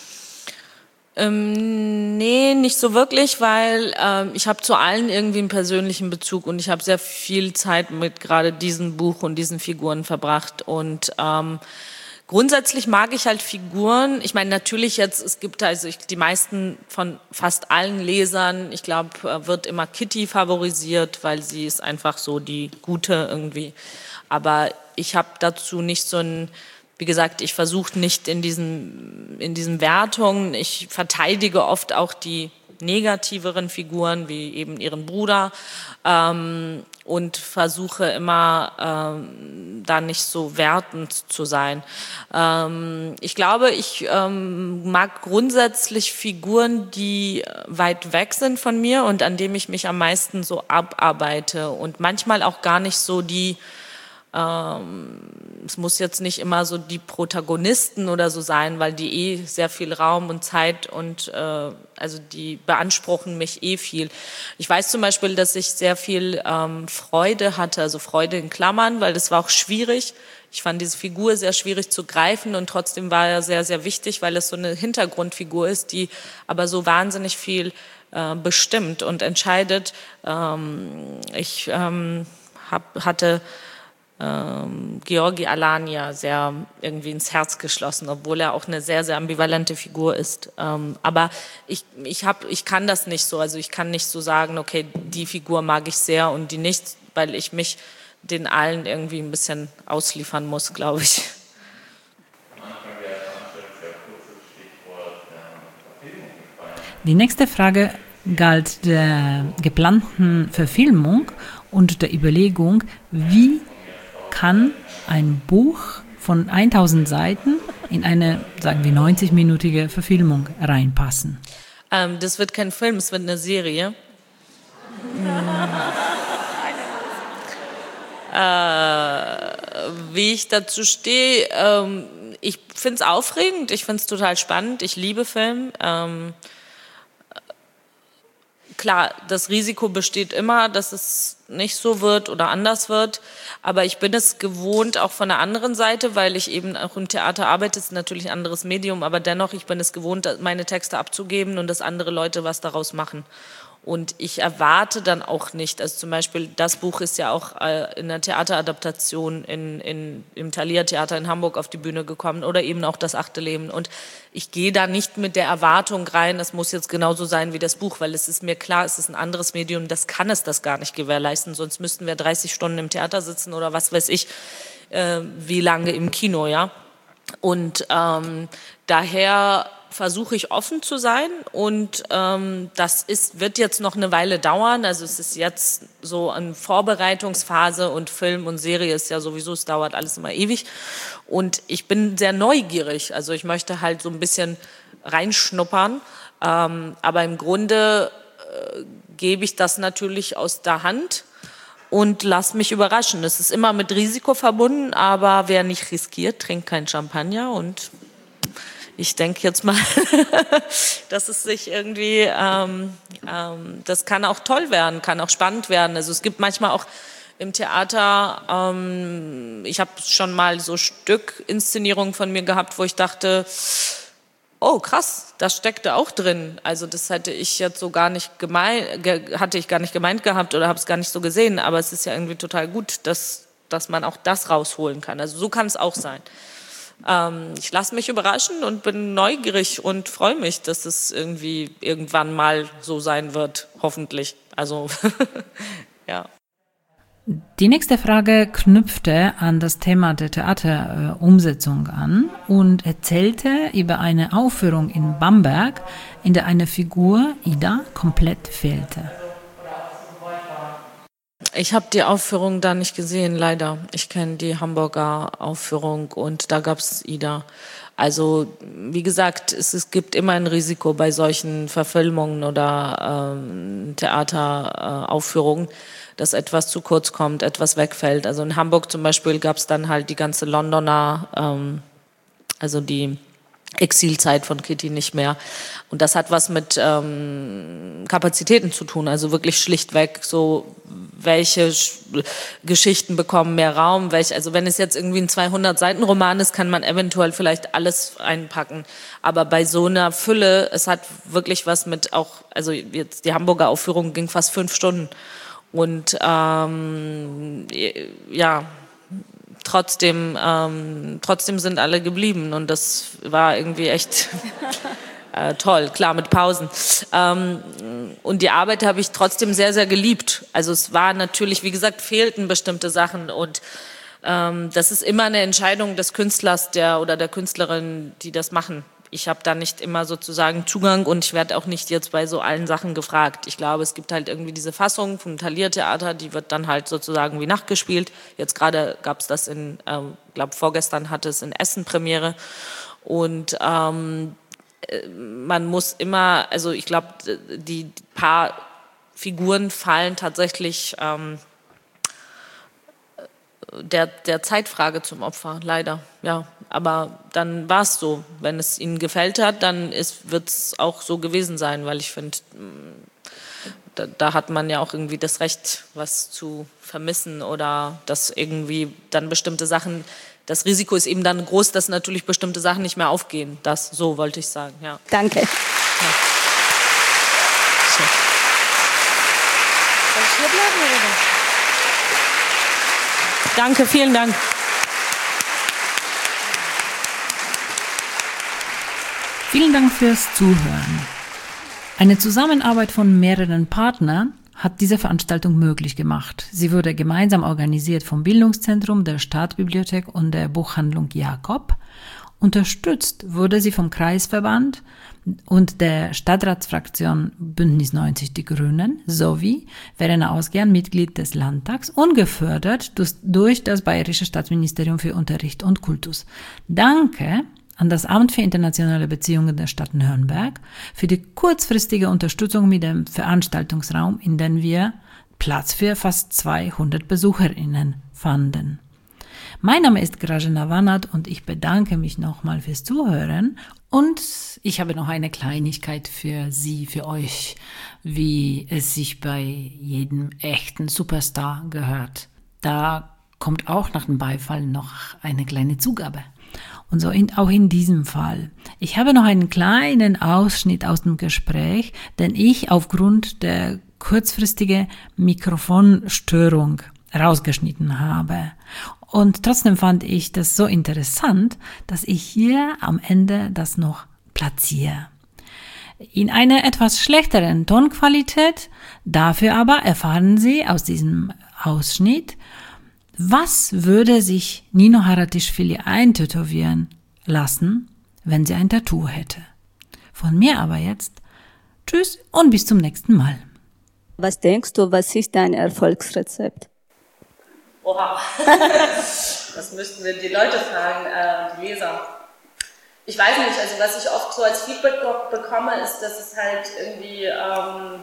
Ähm, nee, nicht so wirklich, weil ähm, ich habe zu allen irgendwie einen persönlichen Bezug und ich habe sehr viel Zeit mit gerade diesem Buch und diesen Figuren verbracht und ähm, grundsätzlich mag ich halt Figuren. Ich meine, natürlich jetzt, es gibt also ich, die meisten von fast allen Lesern, ich glaube, wird immer Kitty favorisiert, weil sie ist einfach so die Gute irgendwie. Aber ich habe dazu nicht so ein... Wie gesagt, ich versuche nicht in diesen, in diesen Wertungen, ich verteidige oft auch die negativeren Figuren, wie eben ihren Bruder, ähm, und versuche immer, ähm, da nicht so wertend zu sein. Ähm, ich glaube, ich ähm, mag grundsätzlich Figuren, die weit weg sind von mir und an denen ich mich am meisten so abarbeite und manchmal auch gar nicht so die es muss jetzt nicht immer so die Protagonisten oder so sein, weil die eh sehr viel Raum und Zeit und äh, also die beanspruchen mich eh viel. Ich weiß zum Beispiel, dass ich sehr viel ähm, Freude hatte, also Freude in Klammern, weil das war auch schwierig. Ich fand diese Figur sehr schwierig zu greifen und trotzdem war er sehr, sehr wichtig, weil es so eine Hintergrundfigur ist, die aber so wahnsinnig viel äh, bestimmt und entscheidet. Ähm, ich ähm, hab, hatte ähm, Georgi Alania sehr irgendwie ins Herz geschlossen, obwohl er auch eine sehr, sehr ambivalente Figur ist. Ähm, aber ich, ich, hab, ich kann das nicht so, also ich kann nicht so sagen, okay, die Figur mag ich sehr und die nicht, weil ich mich den allen irgendwie ein bisschen ausliefern muss, glaube ich. Die nächste Frage galt der geplanten Verfilmung und der Überlegung, wie kann ein Buch von tausend Seiten in eine, sagen wir, neunzig-minütige Verfilmung reinpassen? Ähm, das wird kein Film, es wird eine Serie. äh, wie ich dazu stehe, ähm, ich finde es aufregend, ich finde es total spannend, ich liebe Film. Ähm, Klar, das Risiko besteht immer, dass es nicht so wird oder anders wird, aber ich bin es gewohnt, auch von der anderen Seite, weil ich eben auch im Theater arbeite, ist natürlich ein anderes Medium, aber dennoch, ich bin es gewohnt, meine Texte abzugeben und dass andere Leute was daraus machen. Und ich erwarte dann auch nicht, also zum Beispiel das Buch ist ja auch äh, in der Theateradaptation in, in, im Thalia-Theater in Hamburg auf die Bühne gekommen oder eben auch Das achte Leben. Und ich gehe da nicht mit der Erwartung rein, es muss jetzt genauso sein wie das Buch, weil es ist mir klar, es ist ein anderes Medium, das kann es das gar nicht gewährleisten, sonst müssten wir dreißig Stunden im Theater sitzen oder was weiß ich, äh, wie lange im Kino, ja. Und ähm, daher versuche ich offen zu sein und ähm, das ist, wird jetzt noch eine Weile dauern, also es ist jetzt so eine Vorbereitungsphase und Film und Serie ist ja sowieso, es dauert alles immer ewig und ich bin sehr neugierig, also ich möchte halt so ein bisschen reinschnuppern, ähm, aber im Grunde äh, gebe ich das natürlich aus der Hand und lass mich überraschen. Es ist immer mit Risiko verbunden, aber wer nicht riskiert, trinkt kein Champagner und ich denke jetzt mal, dass es sich irgendwie, ähm, ähm, das kann auch toll werden, kann auch spannend werden. Also es gibt manchmal auch im Theater, ähm, ich habe schon mal so Stückinszenierungen von mir gehabt, wo ich dachte, oh krass, das steckte auch drin. Also das hätte ich jetzt so gar nicht gemeint, ge- hatte ich gar nicht gemeint gehabt oder habe es gar nicht so gesehen. Aber es ist ja irgendwie total gut, dass, dass man auch das rausholen kann. Also so kann es auch sein. Ähm, ich lasse mich überraschen und bin neugierig und freue mich, dass es irgendwie irgendwann mal so sein wird, hoffentlich. Also, ja. Die nächste Frage knüpfte an das Thema der Theaterumsetzung an und erzählte über eine Aufführung in Bamberg, in der eine Figur, Ida, komplett fehlte. Ich habe die Aufführung da nicht gesehen, leider. Ich kenne die Hamburger Aufführung und da gab es Ida. Also wie gesagt, es, es gibt immer ein Risiko bei solchen Verfilmungen oder ähm, Theateraufführungen, dass etwas zu kurz kommt, etwas wegfällt. Also in Hamburg zum Beispiel gab es dann halt die ganze Londoner, ähm, also die Exilzeit von Kitty nicht mehr. Und das hat was mit ähm, Kapazitäten zu tun, also wirklich schlichtweg so, welche Sch- Geschichten bekommen mehr Raum, welche, also wenn es jetzt irgendwie ein zweihundert-Seiten-Roman ist, kann man eventuell vielleicht alles einpacken. Aber bei so einer Fülle, es hat wirklich was mit auch, also jetzt die Hamburger Aufführung ging fast fünf Stunden. Und ähm, ja, trotzdem, ähm, trotzdem sind alle geblieben und das war irgendwie echt äh, toll, klar mit Pausen. Ähm, und die Arbeit habe ich trotzdem sehr, sehr geliebt. Also es war natürlich, wie gesagt, fehlten bestimmte Sachen und ähm, das ist immer eine Entscheidung des Künstlers der oder der Künstlerin, die das machen. Ich habe da nicht immer sozusagen Zugang und ich werde auch nicht jetzt bei so allen Sachen gefragt. Ich glaube, es gibt halt irgendwie diese Fassung vom Thalia-Theater, die wird dann halt sozusagen wie nachgespielt. Jetzt gerade gab es das in, ich ähm, glaube vorgestern hatte es in Essen Premiere und ähm, man muss immer, also ich glaube, die paar Figuren fallen tatsächlich ähm, der, der Zeitfrage zum Opfer, leider, ja. Aber dann war es so. Wenn es ihnen gefällt hat, dann wird es auch so gewesen sein, weil ich finde, da, da hat man ja auch irgendwie das Recht, was zu vermissen oder dass irgendwie dann bestimmte Sachen, das Risiko ist eben dann groß, dass natürlich bestimmte Sachen nicht mehr aufgehen. Das, so wollte ich sagen, ja. Danke. Ja. So. Soll ich hier bleiben oder was? Danke, vielen Dank. Vielen Dank fürs Zuhören. Eine Zusammenarbeit von mehreren Partnern hat diese Veranstaltung möglich gemacht. Sie wurde gemeinsam organisiert vom Bildungszentrum, der Stadtbibliothek und der Buchhandlung Jakob. Unterstützt wurde sie vom Kreisverband und der Stadtratsfraktion Bündnis neunzig Die Grünen sowie Verena Ausgern, Mitglied des Landtags, und gefördert durch das Bayerische Staatsministerium für Unterricht und Kultus. Danke an das Amt für internationale Beziehungen der Stadt Nürnberg für die kurzfristige Unterstützung mit dem Veranstaltungsraum, in dem wir Platz für fast zweihundert BesucherInnen fanden. Mein Name ist Grażyna Wanat und ich bedanke mich nochmal fürs Zuhören und ich habe noch eine Kleinigkeit für Sie, für euch, wie es sich bei jedem echten Superstar gehört. Da kommt auch nach dem Beifall noch eine kleine Zugabe. Und so in, auch in diesem Fall. Ich habe noch einen kleinen Ausschnitt aus dem Gespräch, den ich aufgrund der kurzfristigen Mikrofonstörung rausgeschnitten habe. Und trotzdem fand ich das so interessant, dass ich hier am Ende das noch platziere. In einer etwas schlechteren Tonqualität, dafür aber erfahren Sie aus diesem Ausschnitt, was würde sich Nino Haratischvili eintätowieren lassen, wenn sie ein Tattoo hätte? Von mir aber jetzt tschüss und bis zum nächsten Mal. Was denkst du, was ist dein Erfolgsrezept? Oha, das müssten wir die Leute fragen, äh, die Leser. Ich weiß nicht, also was ich oft so als Feedback bekomme, ist, dass es halt irgendwie ähm,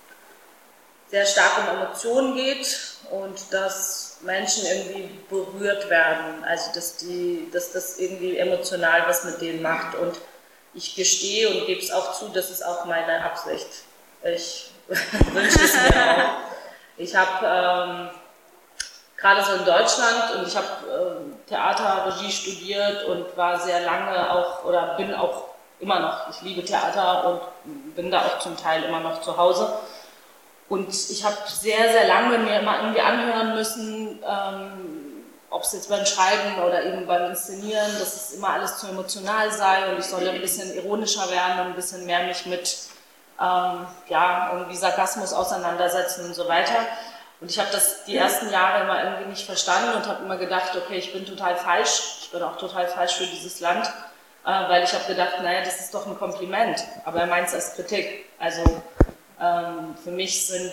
sehr stark um Emotionen geht und dass Menschen irgendwie berührt werden, also dass, die, dass das irgendwie emotional was mit denen macht. Und ich gestehe und gebe es auch zu, das ist auch meine Absicht. Ich wünsche es mir auch. Ich habe ähm, gerade so in Deutschland und ich habe ähm, Theaterregie studiert und war sehr lange auch, oder bin auch immer noch, ich liebe Theater und bin da auch zum Teil immer noch zu Hause. Und ich habe sehr, sehr lange mir immer irgendwie anhören müssen, ähm, ob es jetzt beim Schreiben oder eben beim Inszenieren, dass es immer alles zu emotional sei und ich solle ein bisschen ironischer werden und ein bisschen mehr mich mit ähm, ja, irgendwie Sarkasmus auseinandersetzen und so weiter. Und ich habe das die ersten Jahre immer irgendwie nicht verstanden und habe immer gedacht, okay, ich bin total falsch, ich bin auch total falsch für dieses Land, äh, weil ich habe gedacht, naja, das ist doch ein Kompliment, aber er meint es als Kritik. Also ähm, für mich sind,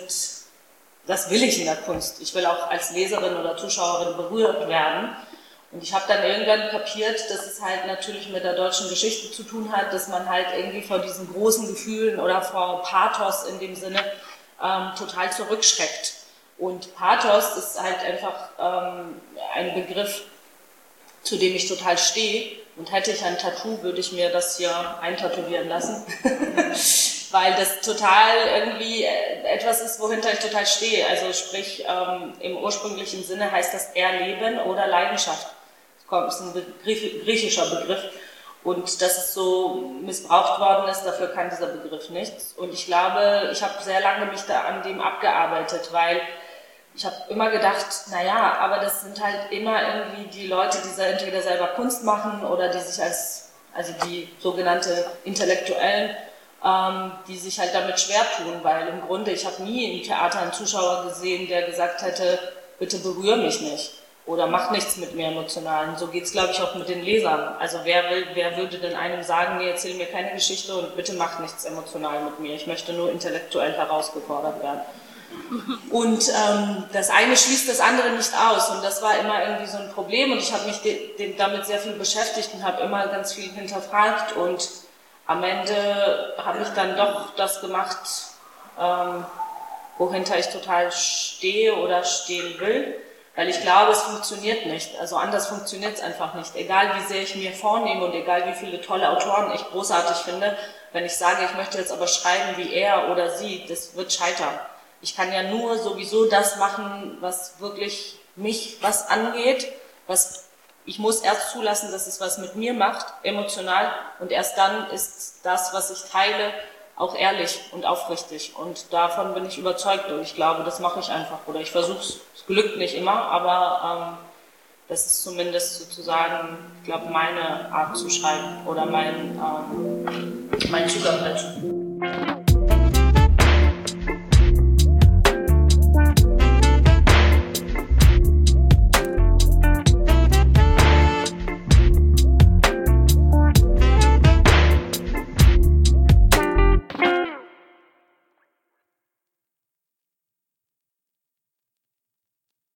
das will ich in der Kunst, ich will auch als Leserin oder Zuschauerin berührt werden. Und ich habe dann irgendwann kapiert, dass es halt natürlich mit der deutschen Geschichte zu tun hat, dass man halt irgendwie vor diesen großen Gefühlen oder vor Pathos in dem Sinne ähm, total zurückschreckt. Und Pathos ist halt einfach ähm, ein Begriff, zu dem ich total stehe. Und hätte ich ein Tattoo, würde ich mir das hier eintätowieren lassen. Weil das total irgendwie etwas ist, wohinter ich total stehe. Also sprich, ähm, im ursprünglichen Sinne heißt das Erleben oder Leidenschaft. Das ist ein Begriff, griechischer Begriff. Und dass es so missbraucht worden ist, dafür kann dieser Begriff nichts. Und ich glaube, ich habe sehr lange mich da an dem abgearbeitet, weil ich habe immer gedacht, naja, aber das sind halt immer irgendwie die Leute, die entweder selber Kunst machen oder die sich als, also die sogenannte Intellektuellen, ähm, die sich halt damit schwer tun, weil im Grunde, ich habe nie im Theater einen Zuschauer gesehen, der gesagt hätte, bitte berühre mich nicht oder mach nichts mit mir emotional. Und so geht's, glaube ich, auch mit den Lesern. Also wer will, wer würde denn einem sagen, nee, erzähl mir keine Geschichte und bitte mach nichts emotional mit mir. Ich möchte nur intellektuell herausgefordert werden. Und ähm, das eine schließt das andere nicht aus und das war immer irgendwie so ein Problem und ich habe mich de, de, damit sehr viel beschäftigt und habe immer ganz viel hinterfragt und am Ende habe ich dann doch das gemacht, ähm, wohinter ich total stehe oder stehen will, weil ich glaube, es funktioniert nicht, also anders funktioniert es einfach nicht, egal wie sehr ich mir vornehme und egal wie viele tolle Autoren ich großartig finde, wenn ich sage, ich möchte jetzt aber schreiben wie er oder sie, das wird scheitern. Ich kann ja nur sowieso das machen, was wirklich mich was angeht, was ich muss erst zulassen, dass es was mit mir macht, emotional, und erst dann ist das, was ich teile, auch ehrlich und aufrichtig. Und davon bin ich überzeugt und ich glaube, das mache ich einfach. Oder ich versuche es, es glückt nicht immer, aber ähm, Das ist zumindest sozusagen, ich glaube, meine Art zu schreiben oder mein, ähm, mein Zugangsrecht.